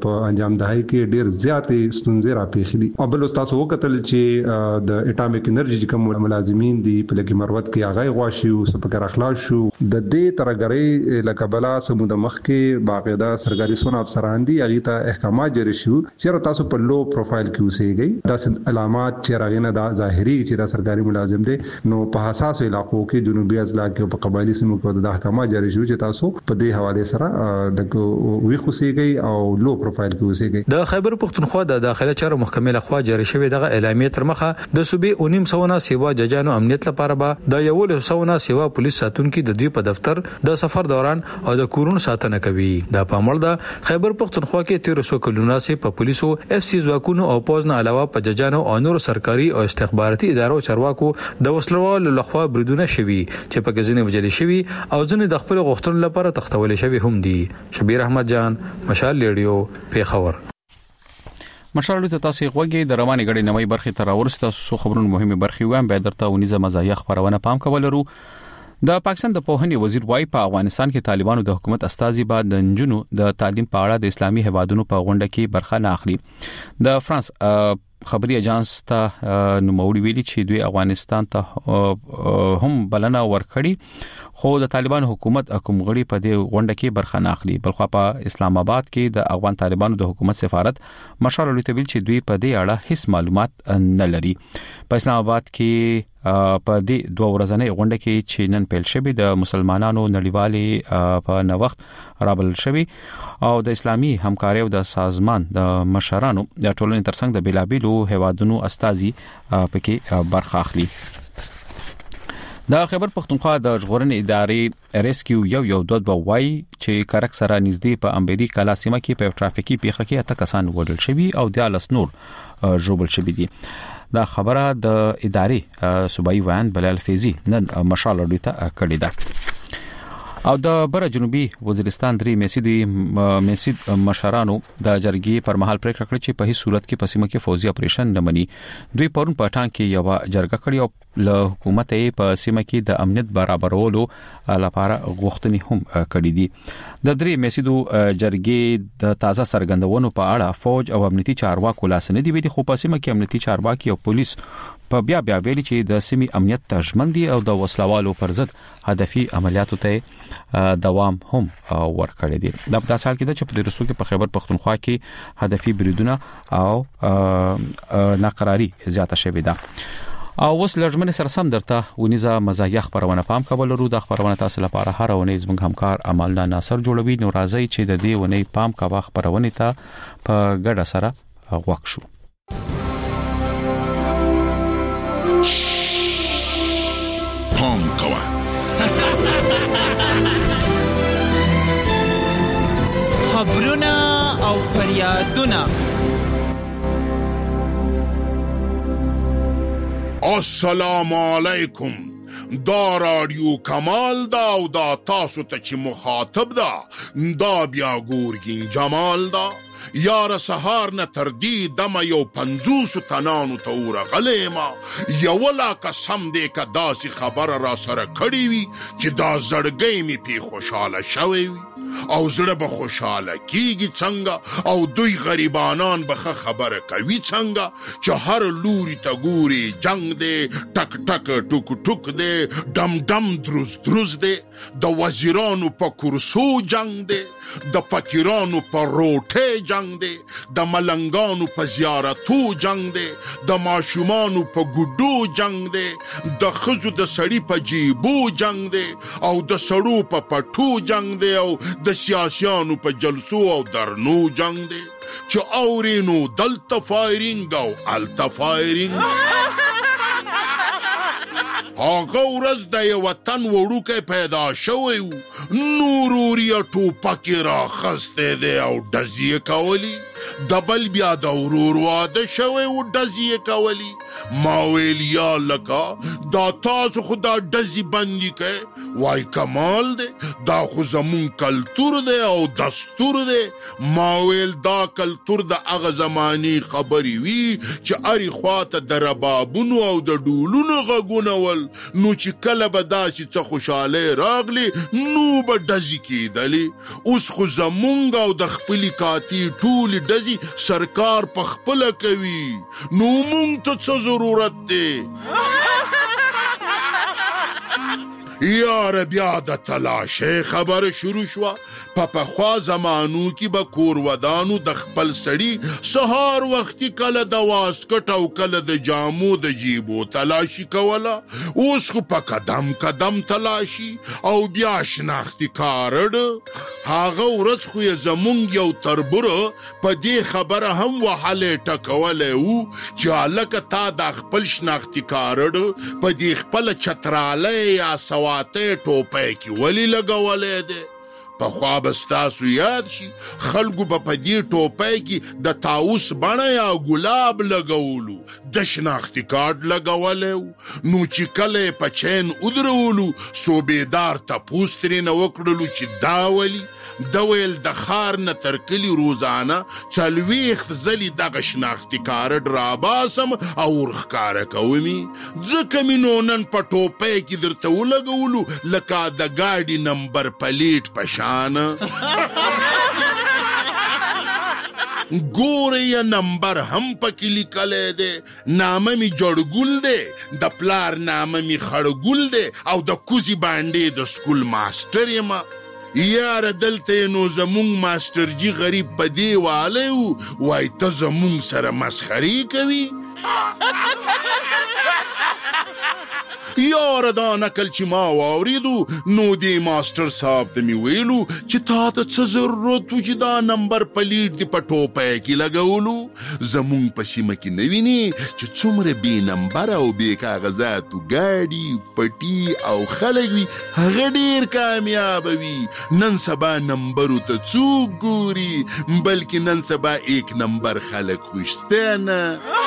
امداهي کې ډیر زیاتې ستونزې راپېښې دي. او بل تاسو وکتل چې د اټامیک انرژي کوم ملازمین دي په لکه مروت کې هغه غواشي او سپکر اخلاص شو د دې ترګری لکبلا سمود مخ کې باقاعده سرکاري سون افسران دي هغه ته احکامات جاری شو چې تاسو په لو پروفایل کې اوسېږئ. دا علامات چې راغینه دا ظاهري چې دا سرکاري ملازم دي نو په حساس علاقو کې جنوبي اضلاع کې په قبایلی سیمو کې د احکامات جاری شو چې تاسو په دې حواله سره د وی خوسيږي او لو پروفایل کې اوسېږي. د خیبر پختونخوا د داخله چارو محکمې لخوا جاری شوی دغه اعلامیه تر مخه د صوبې 1900 سیوا ججانو امنیت لپاره به د 100 سیوا پولیس ساتونکو د دوی په دفتر د سفر دوران او د کورونو ساتنه کوي. دا په امر د خیبر پختونخوا کې 1300 کلونه سي په پولیسو اف سی ځواکونو او پوز نه علاوه په ججانو او نور سرکاري او استخباراتي ادارو چارواکو د وسلوال لخوا بریدونه شوي چې په غزنی وجلي شوي او ځنې د خپل غوښتنو لپاره تختول شوي هم دي. شبیر احمد جان، مشال ریډیو، پیښور. مشال ته تاسو غوږی د رواني غړي نوې برخه تر ورسته سو خبرونه مهمه برخه وایم به درته ونیزه مزایا خبرونه پام کولرو. د پاکستان د پوهنې وزیر وای په افغانستان کې طالبانو د حکومت استازي بعد د نجونو د تعلیم په اړه د اسلامي هیوادونو په غونډه کې برخه نه اخلي. د فرانس خبري اجانس ته نوموړي ویلي چې دوی افغانستان ته هم بلنه ورکړي خو د طالبانو حکومت حکومت غړي په دې غونډه کې برخه نه اخلي. بلخو په اسلام آباد کې د افغان طالبانو د حکومت سفارت مشال لوتویل چې دوی په دې اړه هیڅ معلومات نه لري. په اسلام آباد کې په دې 2 ورځې غونډه کې چې نن پیل شوه د مسلمانانو نړیوالي په نوښت رابل شوی او د اسلامي همکاري او د سازمان د مشرانو د ټولنې ترڅنګ د بلابلو هوادونو استازي پکې برخه اخلي. د خیبر پختونخوا د ژغورنې ادارې ریسکیو یو دوه وای چې کارک سره نږدې په امبری کلا سیمه کې په ټرافیکي پیښه کې اته کسان وژل شوي او 10 نور ژوبل شوي دي. دا خبره د ادارې صوبایي وان بلال فیضی نن مشال ورته کړې ده. او د بر جنوبي وزیرستان درې میسید مشرانو د جرګې پر مهال پریکړه کړې چې په هیڅ صورت کې پسیمه کې فوزي اپریشن نه مني. دوی پرون په ټانګ کې یو جرګه کړې او له حکومت یې په سیمه کې د امنیت برابرولو لپاره غوښتنې هم کړې دي. د درې میسیدو جرګې د تازه سرګندونو په اړه فوج او امنیتي چارواکو لاس نه دی ویلي خو په سیمه کې امنیتي چارواکي او پولیس په بیا ویلي چې د سیمې امنیت تضمین دي او د وسلوالو پر ضد هدفي عملیاتو ته دوام هم ورکړی دي. د په سال کې د چپ درسو کې په خیبر پختونخوا کې هدفي بریدونه او ناقراری زیاته شوې ده. او اوس لږمن سرسم درته ونیزه مزایا خبرونه پام کولرو. د خبرونه تاسو لپاره هر ونې زموږ همکار امالنا ناصر جوړوي. نو راځي چې د دې ونې پام کاوه خبرونه ته په ګډه سره غوښ شو. پام کوه خبرونه او فریادونه. السلام علیکم. دا رادیو کمال دا او دا تاسو ته چې مخاطب دا دا بیا ګورګین جمال دا یار سهار نه تر دې دمه یو 50 تنانو ته ورغلې ما یو لا قسم دې کا داسې خبر را سره کړی وي چې دا زړګی می په خوشاله شوی وي او زړه به خوشاله کیږي څنګه او دوی غریبانان به خبره کوي څنګه چې هر لوري ته ګوري جنگ دې ټک ټک ټوک ټوک دې دم دم دروز دروز دې د وزیرانو په کرسو جنگ دې د فقیرانو په روټه جنگ دی د ملنګانو په زیارتو جنگ دی د ماشومانو په ګډو جنگ دی د خزو د سړی په جیبو جنگ دی او د سړو په پټو جنگ دی او د سیاسيانو په جلسو او درنو جنگ دی چې اورینو دلته فایرینګ او الته فایرینګ هغه ورځ د یو وطن وړوکی پیدا شوی نوروري ټوپکې راخستی دی او ډزې کولی د بل بیا د ورور واده شوی و ډزې کولی ما ویل یا لکه دا تاسو خو دا ډزې بندي کوئ وای کمال دی دا خو زمون کلتور دی او دستور دی ما ویل دا کلتور د هغه زماني خبرې وي چې اری خواته د ربابونو او د ډولونو غږونه ول نو چې کله به داسې څه خوشاله راغلی نو به ډزې کېدلې اوس خو زمونږ او د خپلې کاتې ټولې ورځي سرکار په خپله کوي، نو مونږ ته څه ضرورت دی؟ یاره بیا د تلاشۍ خبره شروع شوه. په پخوا زمانو کې به کورودانو د خپل سړي سهار وختي کله د واسکټ او کله د جامو د جیبو تلاشي کوله. اوس خو په قدم قدم تلاشي او بیا شناختي کارډ. هغه ورځ خو یې زمونږ یو تربوره په دې خبره هم وهلې ټکولی و چې هلکه تا دا خپل شناختي کارډ په دې خپله چترالی یا سواتۍ ټوپۍ کې ولې لګولی دی؟ پخوا به ستاسو یاد شي خلکو به په دې ټوپۍ کې د طاووس بڼه یا ګلاب لګولو، د شناختي کارډ لګولی و. نو چې کله یې په چین ودرولو صوبېدار تپوس ترېنه وکړلو چې دا ولي؟ ده ویل د ښار نه تر کلي روزانه 40 ځلې دغه شناختي کارډ راباسم او ورښکاره کومي، ځکه مې نو نن په ټوپۍ کې درته ولګولو لکه د ګاډي نمبر پلیټ په شانه. ګوره یې نمبر هم پکې لیکلی دی، نامه مې جړګل دی، د پلار نامه مې خړګل دی او د کوزي باندې د سکول ماسټر یم. یاره دلته نو زمونږ ماسټر جي غریب په دې والی و وای ته زمونږ سره مسخرې کوي. یاره دا نکل چې ما واوریدو نو دې ماسټر صاحب ته مې ویلو چې تا ته څه ضرورت و چې دا نمبر پلیټ دې په ټوپۍ کې لګولو؟ زمونږ په سیمه کې نه وینې چې څومره بې نمبر او بې کاغذاتو ګاډي پټي او خلک وي، هغه ډېر کامیابه وي. نن سبا نمبرو ته څوک ګوري، بلکې نن سبا 1 نمبر خلک خوشته نه.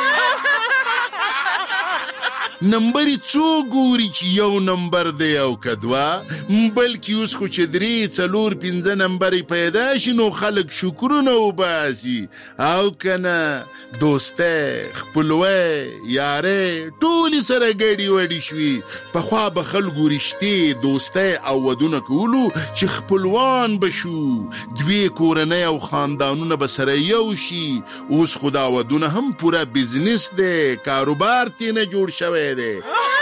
نمبرې څوک ګوري چې یو نمبر دی او که دوه، بلکې اوس خو چې 3 4 5 نمبرې پیدا شي نو خلک شکرونه وباسي او که نه دوستی خپلوۍ یارۍ ټولې سره ګډې وډې شوي. پخوا به خلکو رشتې دوستی او ودونه کولو چې خپلوان به شو، 2 کورنۍ او خاندانونه به سره یو شي. اوس خو دا ودونه هم پوره بزنس دی، کاروبار ترېنه جوړ شوی دی.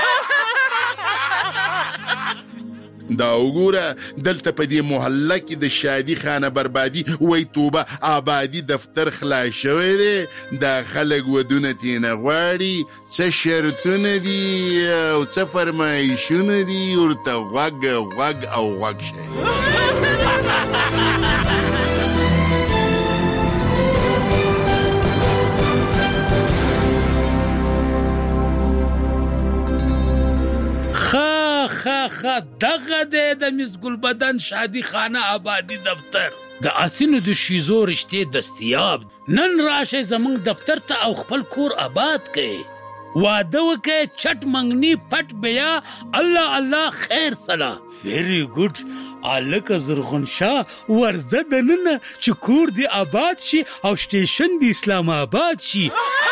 دا وګوره دلته په دې محله کې د شادي خانه بربادي وای توبه آبادي دفتر خلاص شوی دی. دا خلک ودونه ترېنه غواړي، څه شرطونه دي او څه فرمایشونه دي، ورته غوږ او غوږ شي. دغه دی د مس ګلبدن شادي خانه آبادي دفتر. د اسینو د شیزو رشتې دستیاب. نن راشئ زمونږ دفتر ته او خپل کور آباد کړئ. واده وکړئ، چټ منګني پټ بیا الله الله خیر سلا. ویری ګډ. الکه زرغون شاه ورزه دننه چې کور دی آباد شي او سټیشن دی اسلام آباد شي.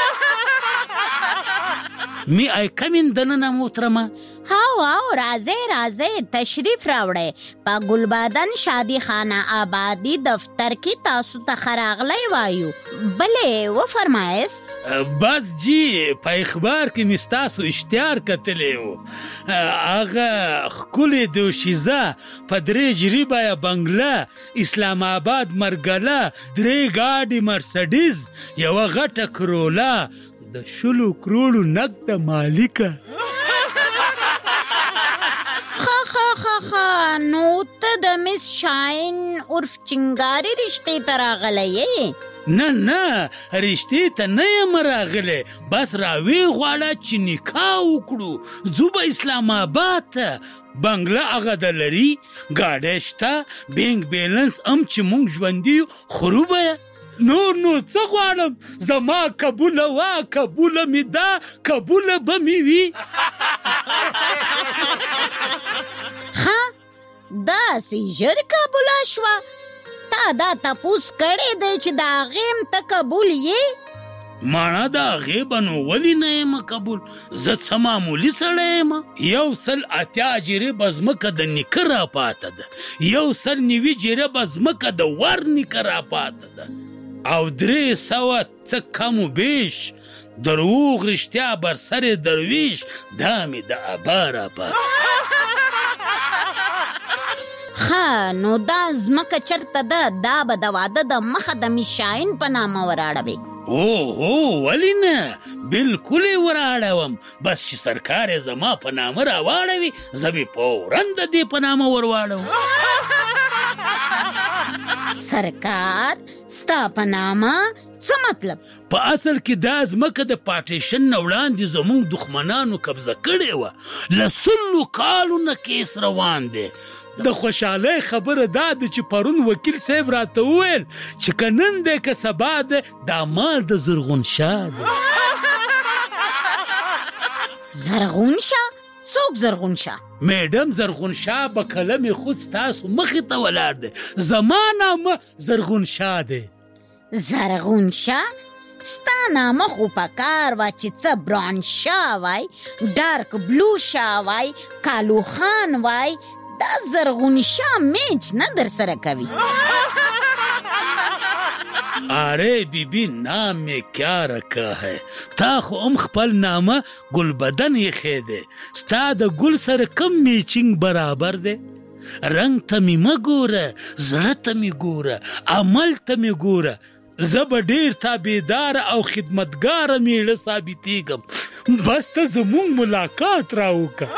می آی کمین دننه محترمه؟ هاو راځئ تشریف راوړئ. په ګلبدن شادي خانه آبادي دفتر کې تاسو ته ښه راغلی وایو. بلې وفرمایست؟ بس جی په اخبار کې مې ستاسو اشتهار کتلی و. هغه ښکلې دوشیزه په 3 جریبه یا بنګله اسلام آباد مرګله 3 ګاډي مرسډیز یوه غټه کرولا د 20 کروړو نقد مالکه. نو ته د مس شاین عرف چنګاري رشتې ته راغلی یې؟ نه رشتې ته نه یم راغلی، بس راوی غواړه چې نکاح وکړو، ځو به اسلام آباد ته. بنګله هغه د لري، ګاډی شته، بینک بیلنس هم چې مونږ ژوندي یو خورو به یې. نو څه غواړم، زما قبوله وا، قبوله می دا، قبوله به می وي. داسې ژر قبوله شوه؟ تا دا تپوس کړی دی چې د هغې م ته قبول یې؟ مانا د هغې به نو ولې نه یم قبول؟ زه څه معمولي سړی یم؟ 180 اجرې به ځمکه د نیکه راپاته ده، 190 جرې به ځمکه د ور نیکه راپاته ده. او 300 څه کم و بیش دروغ رښتیا بر سر درویش دا مې د ابا ښه نو دا ځمکه چرته ده دا به د واده د مخه د مس شاهین په نامه وراړوي اوه ولې نه بالکل یې وراړوم بس چې سرکار یې زما په نامه راواړوي زه به فوراً د دې په نامه ورواړوم سرکار ستا په نامه څه مطلب په اصل کې دا ځمکه د پارټیشن نه وړاندې زموږ دښمنانو قبضه کړې وه له 100 کالو نه کیس روان دی د خوشحالۍ خبره دا ده چې پرون وکیل صاحب راته وویل چې که نن دی که سبا دی دا مال د زرغون شاه دی زرغون شاه څوک زرغون شاه میډم زرغون شاه به قلم خود ستاسو مخې ته ولاړ دی زما نامه زرغون شاه دی زرغون شاه ستا نامه خو پکار وه چې څه بران شاه وای ډارک بلو شاه وای کالو خان وای دا زرغون شاه میچ نه در سره کوي ارے بی بی نام میں کیا رکھا ہے تا خو ام خپل نامه گل بدن یې خیده ستا د گل سره کم میچنگ برابر ده رنگ ته می مګوره زړه ته می ګوره عمل ته می ګوره زه به ډېر تابعدار او خدمتګاره میړه ثابتېږم بس ته زموږ ملاقات راوکړه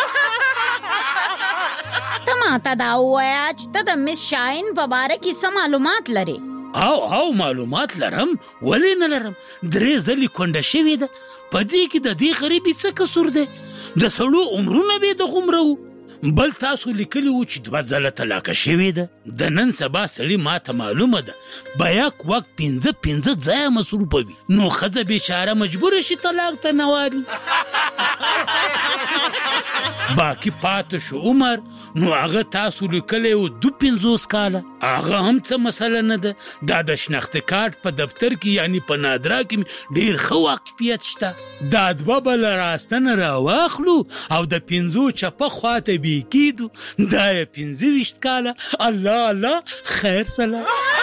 ته ماته دا ووایه چې ته د مس شاهین په باره کې څه معلومات لرې او معلومات لرم ولې نه لرم 3 ځلې کونډه شوې ده په دې کې د دې غریبي څه قصور دی د سړو عمرونه به د غومره وو بل تاسو لیکلي وو چې 2 ځله طلاقه شوې ده د نن سبا سړي ماته معلومه ده بیاک وخت 15 ځایه مصروفه وي نو ښځه بیچاره مجبوره شي طلاق ته نه واري باقي پاتې شو عمر نو هغه تاسو لیکلی و 52 کاله هغه هم څه مسله نه ده دا د شناختي کارت په دفتر کې یعنی په نادرا کې ډېر ښه واقفیت شته دا 2 به له راستنه راواخلو او د 5 چپه خواته بیکیدو دا یې 25 کاله الله خیر سلام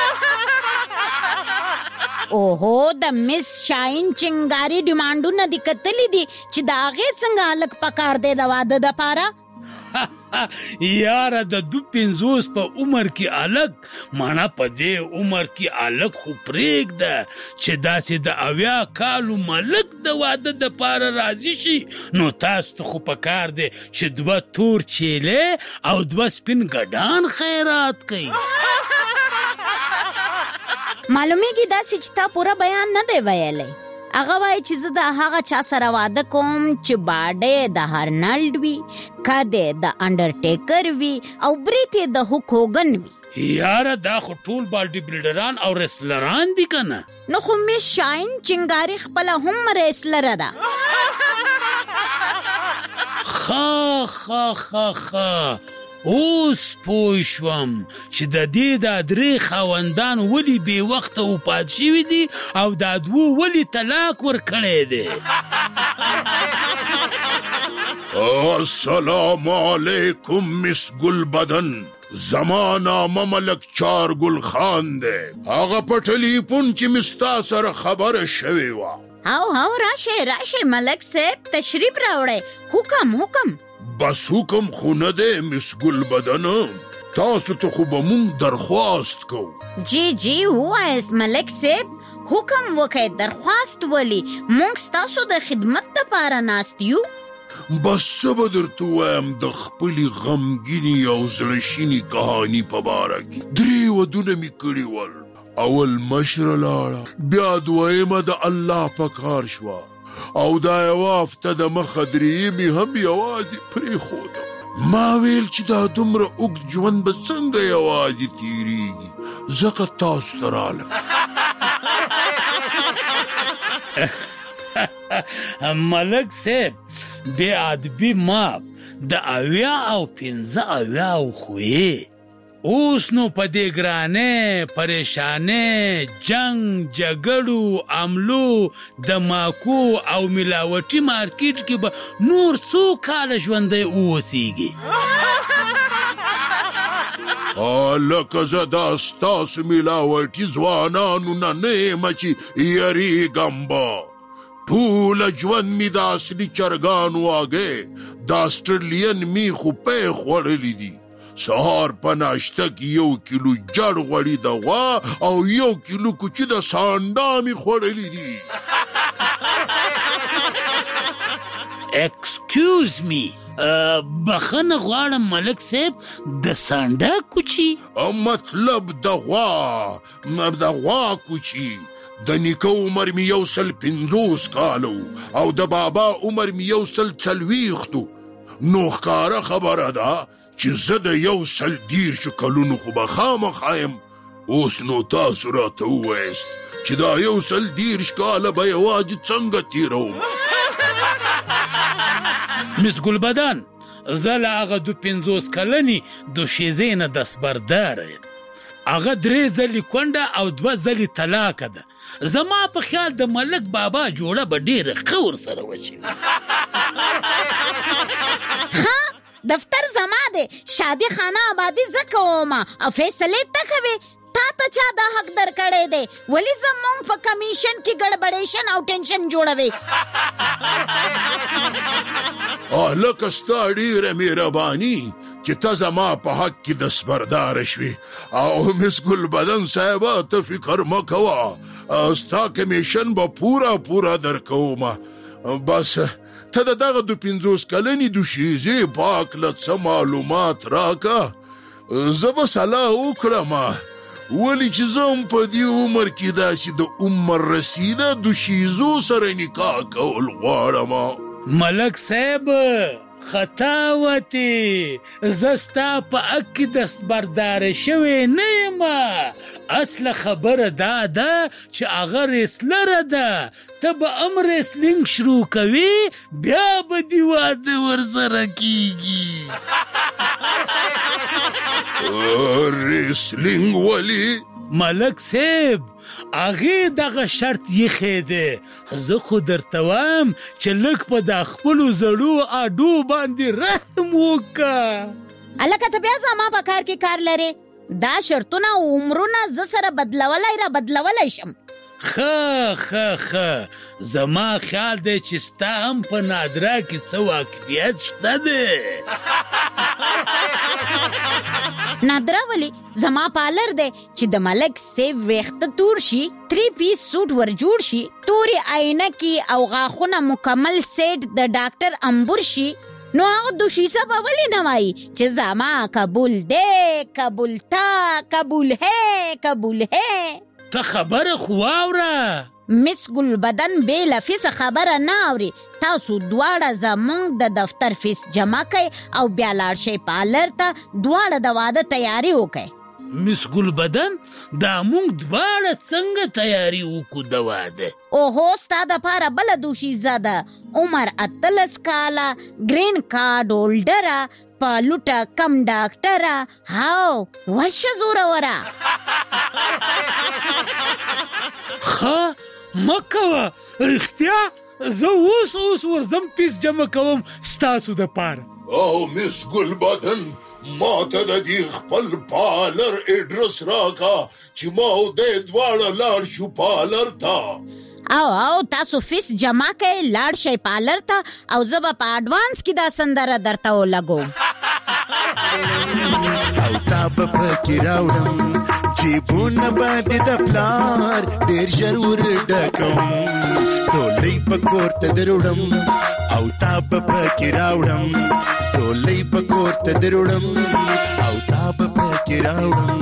اوهو د مس شاهین چنګاري ډیمانډونه دې کتلي دي چې د هغې څنګه هلک پکار دی د واده دپاره یاره د 52 په عمر کې الګ معنا په دې عمر کې الګ خو پرېږده چې داسې د 80 کالو ملک د واده دپاره راضي شي نو تاسو ته خو پکار دی چې 2 تور چیلې او 2 سپین ګډان خیرات کوي معلومیږي داسې چې تا پوره بیان نه دی ویلی هغه وایي چې زه د هغه چا سره واده کوم چې باډی د هرنلډ وي کدی د انډرټیکر وي او بریتې د هوک هوګن وي یاره دا خو ټول باډي بلډران او ریسلران دي که نه نو خو مس شاهین چنګاري خپله هم ریسلره ده ښه اوس پوه شوم چې د دې دا 3 خاوندان ولې بې وخته وفات شوي دي او دا 2 ولې طلاق ورکړی دی السلام علیکم مس گل بدن زما نامه ملک چار گل خان دی هغه په ټلیفون چې مې ستا سره خبره شوې وه او راشه ملک صاحب تشریف راوړی حکم بس حکم خو نه دی مس گل بدن تاسو ته خو به مونږ درخواست کوو جی ووایست ملک صاحب حکم وکړئ درخواست ولې مونږ ستاسو د خدمت دپاره ناست یو بس څه به درته ووایم د خپلې غمګینې او زړهشینې کهاني په باره کې 3 ودونه مې کړي ول اول مشره لاړه بیا دویمه د الله په کار شوه او دا یوه هفته د مخه درېیمې هم یوازې پرېښودم ما ویل چې دا دومره اوږد ژوند به څنګه یوازې تېرېږي ځکه تاسو ته رالم ملک صاحب بې ادبي ماپ د 80 او 15 خویې اوس نو په دې ګرانې پریشانې جنگ جګړو عملو دماکو او ملاوټي مارکیټ کې به نور څو کاله ژوندی اوسیږي لکه زه دا ستاسو ملاوټي ځوانانو نه نیم چې یریږم به ټوله ژوند مې د اصلي چرګانو هګۍ د اسټرلین میخو پی خوړلي دي سهار په ناشته کې 1 کیلو جړ غوړي د غوا او 1 کیلو کوچي د سانډا مې خوړلي دي ایکسکیوز می بخښنه غواړم ملک صاحب د سانډا کوچي مطلب د غوا کوچي د نیکه عمر مې 150 کالو او د بابا عمر مې 140 نو ښکاره خبره ده چې زه د 140 کلونو خو به خامخا یم اوس نو تاسو راته ووایست چې دا 140 کاله به یوازې څنګه تېروم مس ګلبدن زه له هغه 50 کلنې دوشیزې نه دستبرداره یم هغه 3 ځلې کونډه او 2 ځلې طلاقه ده زما په خیال د ملک بابا جوړه به ډېره ښه ورسره وچي ها دفتر زما دی شادي خانه آبادي زه کومه او فیصلې ته کوې تا ته چا دا حق درکړی دی ولې زموږ په کمیشن کې ګډبډیشن او ټینشن جوړوي لکه ستا ډېره مهرباني چې ته زما په حق کې دستبرداره شوې او مس ګلبدن صاحبه ته فکر مه کوه ستا کمیشن به پوره درکومه بس ته د دغه 50 کلنې دوشیزې په هکله څه معلومات راکه زه به صلاح وکړم ولې چې زه هم په دې عمر کې داسې د عمر رسیده دوشیزو سره نکاح کول غواړم ملک صاحب خطا وتی زه ستا په حق کې دستبرداره شوی نه یم اصله خبره دا ده چې هغه ریسلره ده ته به هم ریسلینګ شروع کوي بیا به دې واده ورسره کیږي ریسلینګ ولې ملک صاحب هغې دغه شرط یخی دی زه خو درته وایم چې لږ په دا خپلو زړو اډو باندې رحم وکړه هلکه ته بیا زما په کار کې کار لرې دا شرطونه او عمرونه زه سره بدلولی شم ښه زما خیال دی چې ستا هم په نادره کې څه واقفیت شته دی نادره ولې زما پالر دی چې د ملک صاحب ویښته تور شي 3 پیس سوټ ور جوړ شي تورې عینکې او غاښونه مکمل سیټ د ډاکټر امبور شي نو هغه دوشیزه به ولې نه وایي چې زما قبول دی قبول تا قبول ہے ته خبره خو واوره مس ګلبدن بې له فیسه خبره نه اوري تاسو دواړه زموږ د دفتر فیس جمع کړئ او بیا لاړ شئ پارلر ته دواړه د واده تیاری وکړئ مس ګلبدن دا موږ دواړه څنګه تیاری وکړو د واده اوهو ستا دپاره بله دوشیزه ده عمر 18 کاله ګرین کارډ هولډره په لوټه کم ډاکټره هاو ورشه زوروره ښه مه کوه رښتیا زه اوس ورځم پیس جمع کوم ستاسو دپاره او مس ګلبدن ما ته د دې خپل پالر اډرس راکا چې ما او دې دواړه لاړ شو پالر ته او تاسو فیس جمع کړئ لاړ شئ پالر ته او زه به په اډوانس کې دا سندره درته ولګوم او تا به پکې راوړم جیبونه به دې د پلار ډېر ژر ورډکم ډولۍ په کور ته دروړم او تا به پکې راوړم ډولۍ په کور ته دروړم او تا به پکې راوړم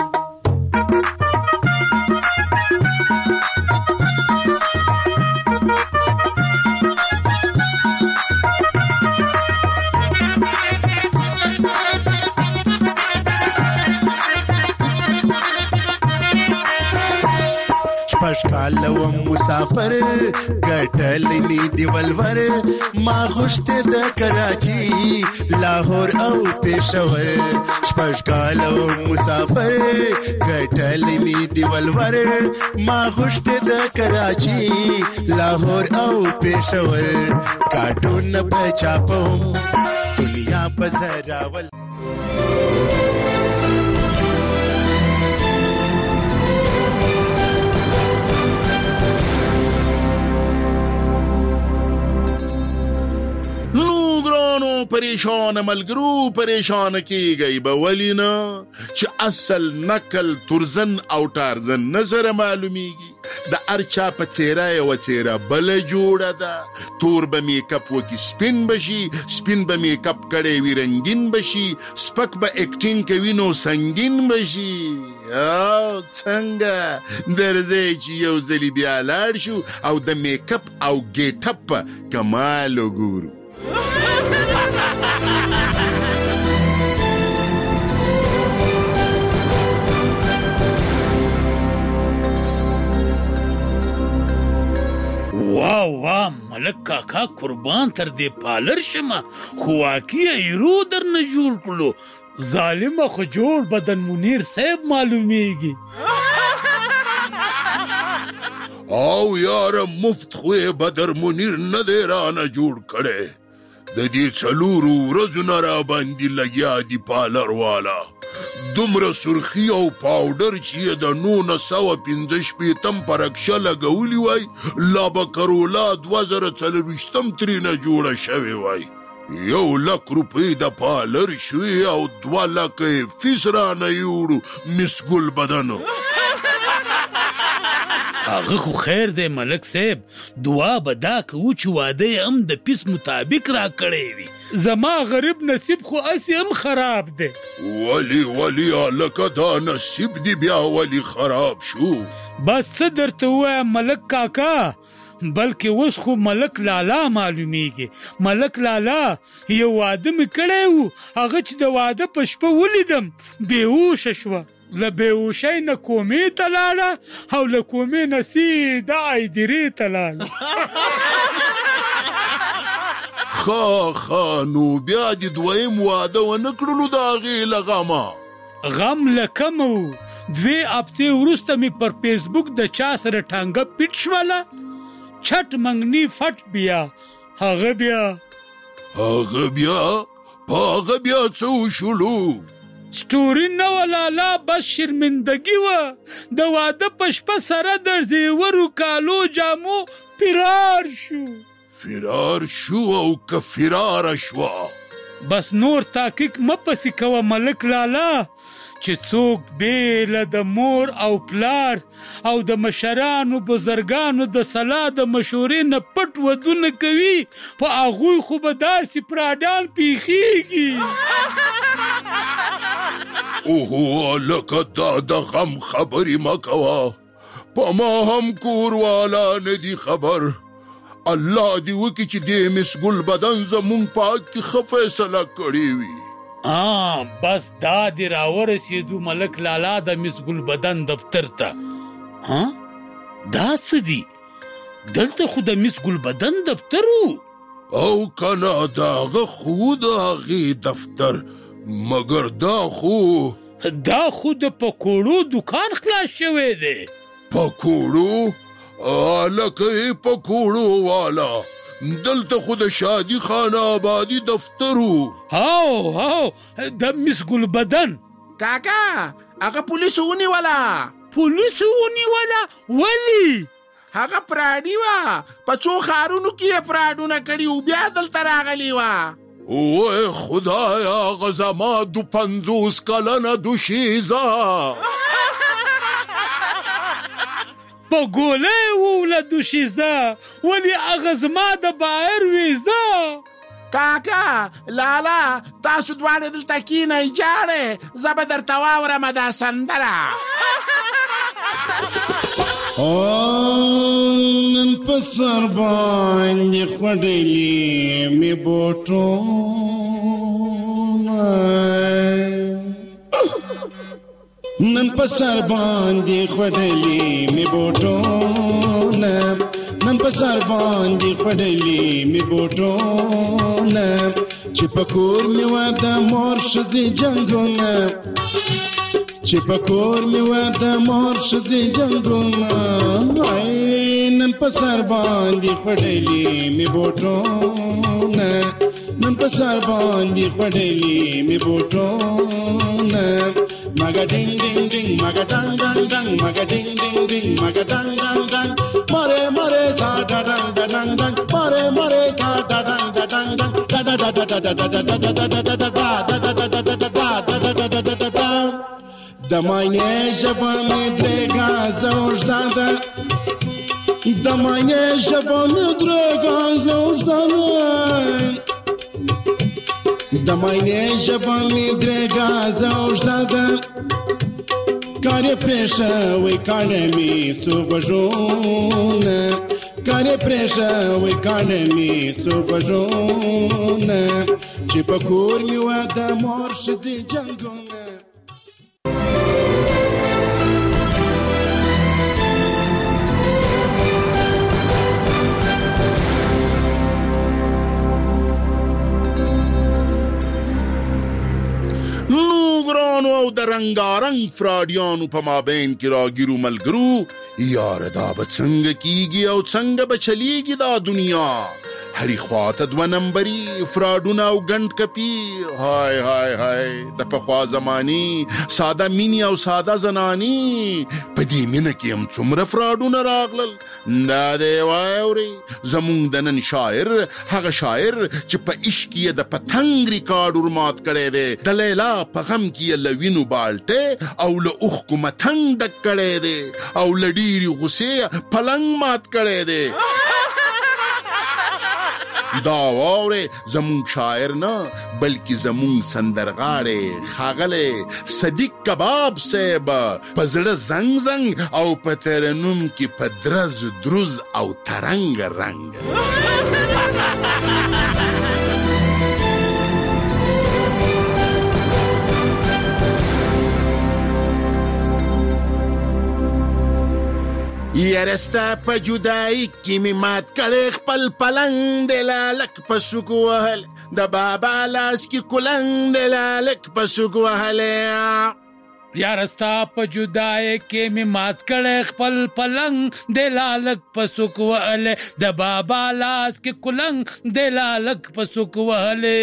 پشکاله و مسافر ګټلې می دی ولور ما خوشته د کراچي لاهور او پېښور پشکاله و مسافر ګټلې می دی ولور ما خوشته د کراچي لاهور او پېښور کارټون بچاپم دنیا پزراول پریشان ملګرو پریشان کیږي به ولینا چې اصل نقل ترزن او ټارزن نظر معلومیږي د ارچا په څیره یو څیره بل جوړه ده تور به میک اپ وکي سپین بشي سپین به میک اپ کړي وي رنگین بشي سپک به اکټینګ کوي نو سنگین بشي او څنګه درځي چې یو ځلی بیا لاړ شو او د میک اپ او ګیټ اپ کمال وګورو واه ملک کاکا قربان تر دې پالر شمه خو واقعي ایرو در نه جوړ کړلو ظالمه خو جوړ بدن منیر صاحب معلومیږي او یار مفت خوی بدر منیر نه دی رانه جوړ کړي د دې څلورو ورځو نه را باندې لګیا دی پالر والا دومره سرخی او پاوډر چې د 915 پرکشه لګولی وای لا به کرولا 2024 ترینه جوړه شوې وای 1,00,000 روپۍ د پالر شوې او 2,00,000 فیس رانه یوړو مس ګل بدنو هغه خو خیر دی ملک صاحب دعا به دا کوو چې واده هم د پیس مطابق را کړی وي زما غریب نصیب خو اسی هم خراب دی ولی لکه دا نصیب دی بیا ولی خراب شو بس څه درته ووایم ملک کاکا بلکې اوس خو ملک لالا معلومیږي ملک لالا یو واده مې کړی و هغه چې د واده په شپه ولیدم بېهوشه شوه له بېهوشۍ نه کومې ته لاړه او له کومې نه سیده ایدرې ته لاړه ښه نو بیا د دویم واده ونه کړلو د هغې له غمه غم له کمه و 2 هفتې وروسته مې پر فیسبوک د چا سره ټانګه پیټ شوله چټ منګني فټ بیا هغه بیا په هغه بیا څه وشولو سټوري نه ولالا بس شرمندګي وه د واده په شپه سره د زیورو کالو جامو فرار شو او که فراره شوه بس نور تحقیق مه پسې کوه ملک لالا چې څوک بیله د مور او پلار او د مشرانو بزرګانو د صلاح د مشورې نه پټ ودونه کوي په هغوی خو به داسې پراډان پیښیږي اوهو لکه دا د غم خبرې مه کوه په ما هم کور والا نه دي خبر الله دې وکړي چې دې مس ګل بدن زمونږ په حق کې ښه فیصله کړې وي بس دا دې راورسېدو ملک لالا د مس ګل بدن دفتر ته دا څه دي دلته خو د مس ګل بدن دفتر او کنه د هغه خو د هغې دفتر مګر دا خو د پکوړو دکان خلاص شوی دی پکوړو لکه پکوړو والا دلته خو د شادي خانه آبادی دفترو هاو د مس ګل بدن کاکا هغه پولیسو ونیوله ولی هغه پراډي وه په څو ښارونو کې یې پراډونه کړي و بیا دلته راغلی وه اوه خدایا هغه زما 50 کلنه دوشیزه په ګولۍ ووله دوشیزه ولې هغه زما د بهر ویزه کاکا لالا تاسو دواړه دلته کینئ جاړې زه به درته واورم دا سندره نن په سر باندې خوړلې مې بوټونه نن په سر باندې خوړلې مې بوټونه چې په کور مې واده مور ښځې جنګونه نن په سر باندې خوړلې مې بوټونه ما maga ding ding ding maga dang dang dang maga ding ding ding maga dang dang dang mare mare sa da dang da dang dang mare mare sa da dang da dang dang da da da da da da da da da da da da da د ماینې ژبه مې درېږه زه اوږده ده د ماینې ژبه مې درېږه زه اوږده ده د ماینې ژبه مې درېږه زه اوږده ده کار یې پرېښوی کاڼه مې څو بژونه کار یې پرېښوی کاڼه مې څو بژونه چې په کور مې وه د مور ښځې جنګونه نوګرانو او د رنګارنګ فراډیانو په مابین کې راګیرو ملګرو یاره دا به څنګه کیږي او څنګه به چلیږي دا دنیا هرې خواته دوه نمبري فراډونه او ګنډ کپي هاي هاي هاي د پخوا زماني ساده مینې او ساده زناني په دې مینه کې هم څومره فراډونه راغلل دا دی واورئ زمونږ د نن شاعر هغه شاعر چې په عشق یې د پتنګ ریکارډ ورمات کړی دی د لیلا په غم کې یې له وینو بالټې او له اوښکو متنګ ډک کړی دی او له ډېرې غوسې پلنګ مات کړی دی دا واورئ زمونږ شاعر نه بلکې زمونږ سندرغاړی ښاغلی صدیق کباب صاحب په زړه زنګ زنګ او په ترنم کې په درز دروز او ترنګ رنګ یارستا په جدایي کې مې مات کړی خپل پلنګ د لالک په سوک وهل د بابا لاس کې کلنګ د لالک په سوک وهلی یارستا په جدایي کې مې مات کړی خپل پلنګ د لالک په سوک وهلی د بابا لاس کې کلنګ د لالک په سوک وهلی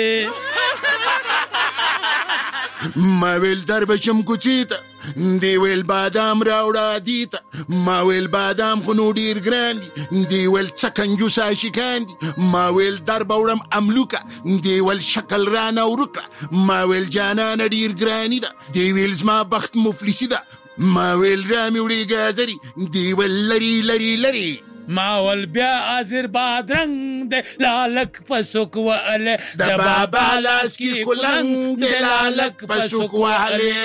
ما ویل در بچم کوڅې ته دی ویل بادام راوړه دې ته ما ویل بادام خو نو ډېر ګران دي دی ویل څه کنجوسه عاشقان دي ما ویل در به وړم املوکه دی ویل شکل رانه ورکړه ما ویل جانانه ډېر ګراني ده دی ویل زما بخت مفلسي ده ما ویل رامې وړې ګازري دی ویل لري لري لري ما ول بیا ازر بادرنګ د لالک په سوک وهلی د بابا لاس کې کلنګ د لالک په سوک وهلی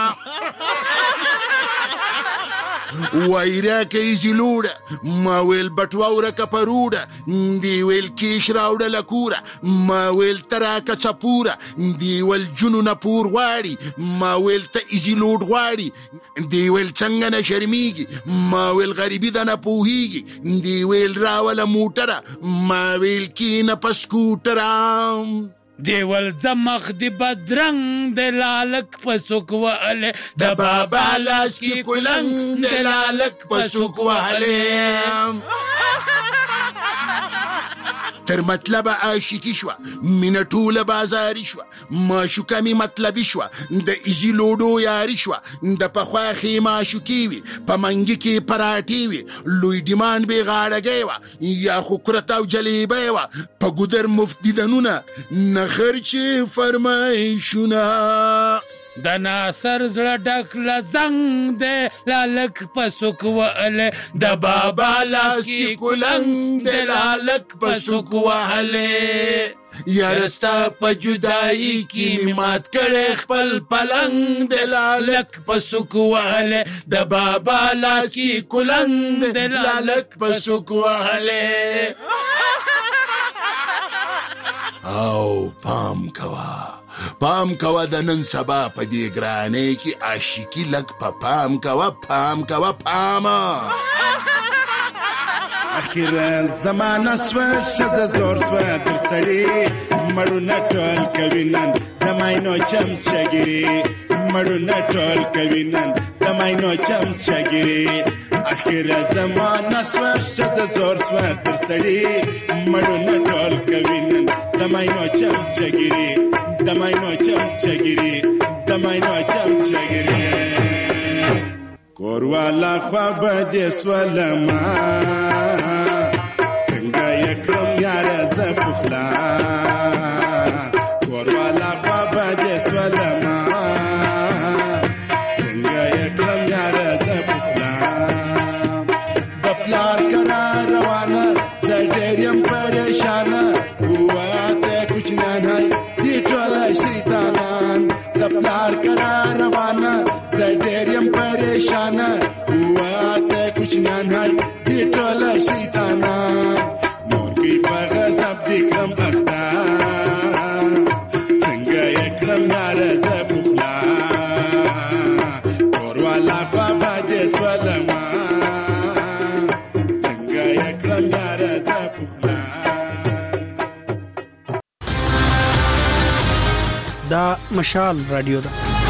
وایره کیزی لوړه ما ویل بټوه ورکه پروړه دی ویل کیش راوړه لکوره ما ویل تراکه چپوره دی ویل جنونه پور غواړي ما ویل ته ایزی لوډ غواړي دی ویل څنګه نه شرمیږي ما ویل غریبي ده نه پوهیږي دی ویل راوله موټره ما ویل کینه په سکوټره دیول زمخ دی بدرنګ د لالک په سوک وهلی د بابا لاس کې کلنګ د لالک په سوک وهلی تر مطلب عاشقي شوه مینه ټوله بازاري شوه معشوقه مې مطلبي شوه د ایزي لوډو یاري شوه د پخواخې معشوقې وي په منګي کې پراټې وي لوی ډیمانډ بې غاړګۍ وه یا خو کرت او جلیبۍ وه په ګودر مفت دیدنونه نه خرچې فرمایشونه د ناصر زړه ډک له زنګ دی لالک په سوک وهلی د بابا لاس کې کلنګ د لالک په سوک وهلی یارستا په جدایي کې مې مات کړی خپل پلنګ د لالک په سوک وهلی د بابا لاس کې کلنګ د لالک په سوک وهلی او پام کوه د نن سبا په دې ګرانۍ کې عاشقي لږ په پام کوه اخیر زمانه سوه ښځه زور سوه در سړي مړونه ټول کوي نن د ماینو چمچګري مړونه ټول کوي نن د ماینو چمچګري اخیر زمانه سوه ښځه زور سوه در سړي مړونه ټول کوي نن د ماینو چمچګري د ماینو چمچګري د مینو چمچګری کوروالا خوا بده سولما څنګه یکرم یار زپخلا کوروالا خوا بده سولما څنګه یکرم یار زپخلا د پلار کرا روانه زډریم پریشانه واته کچھ نه نه دی ټول شیطانان د پلار کرا روانه زډریم پریشانه واته کچھ نه نه دی ټول شیطانان نور کی په غضب دکرم اختا څنګه یکرم نارزه بخلا کور والا خوا باندې سولما څنګه یکرم نارزه بخلا دا مشال رادیو ده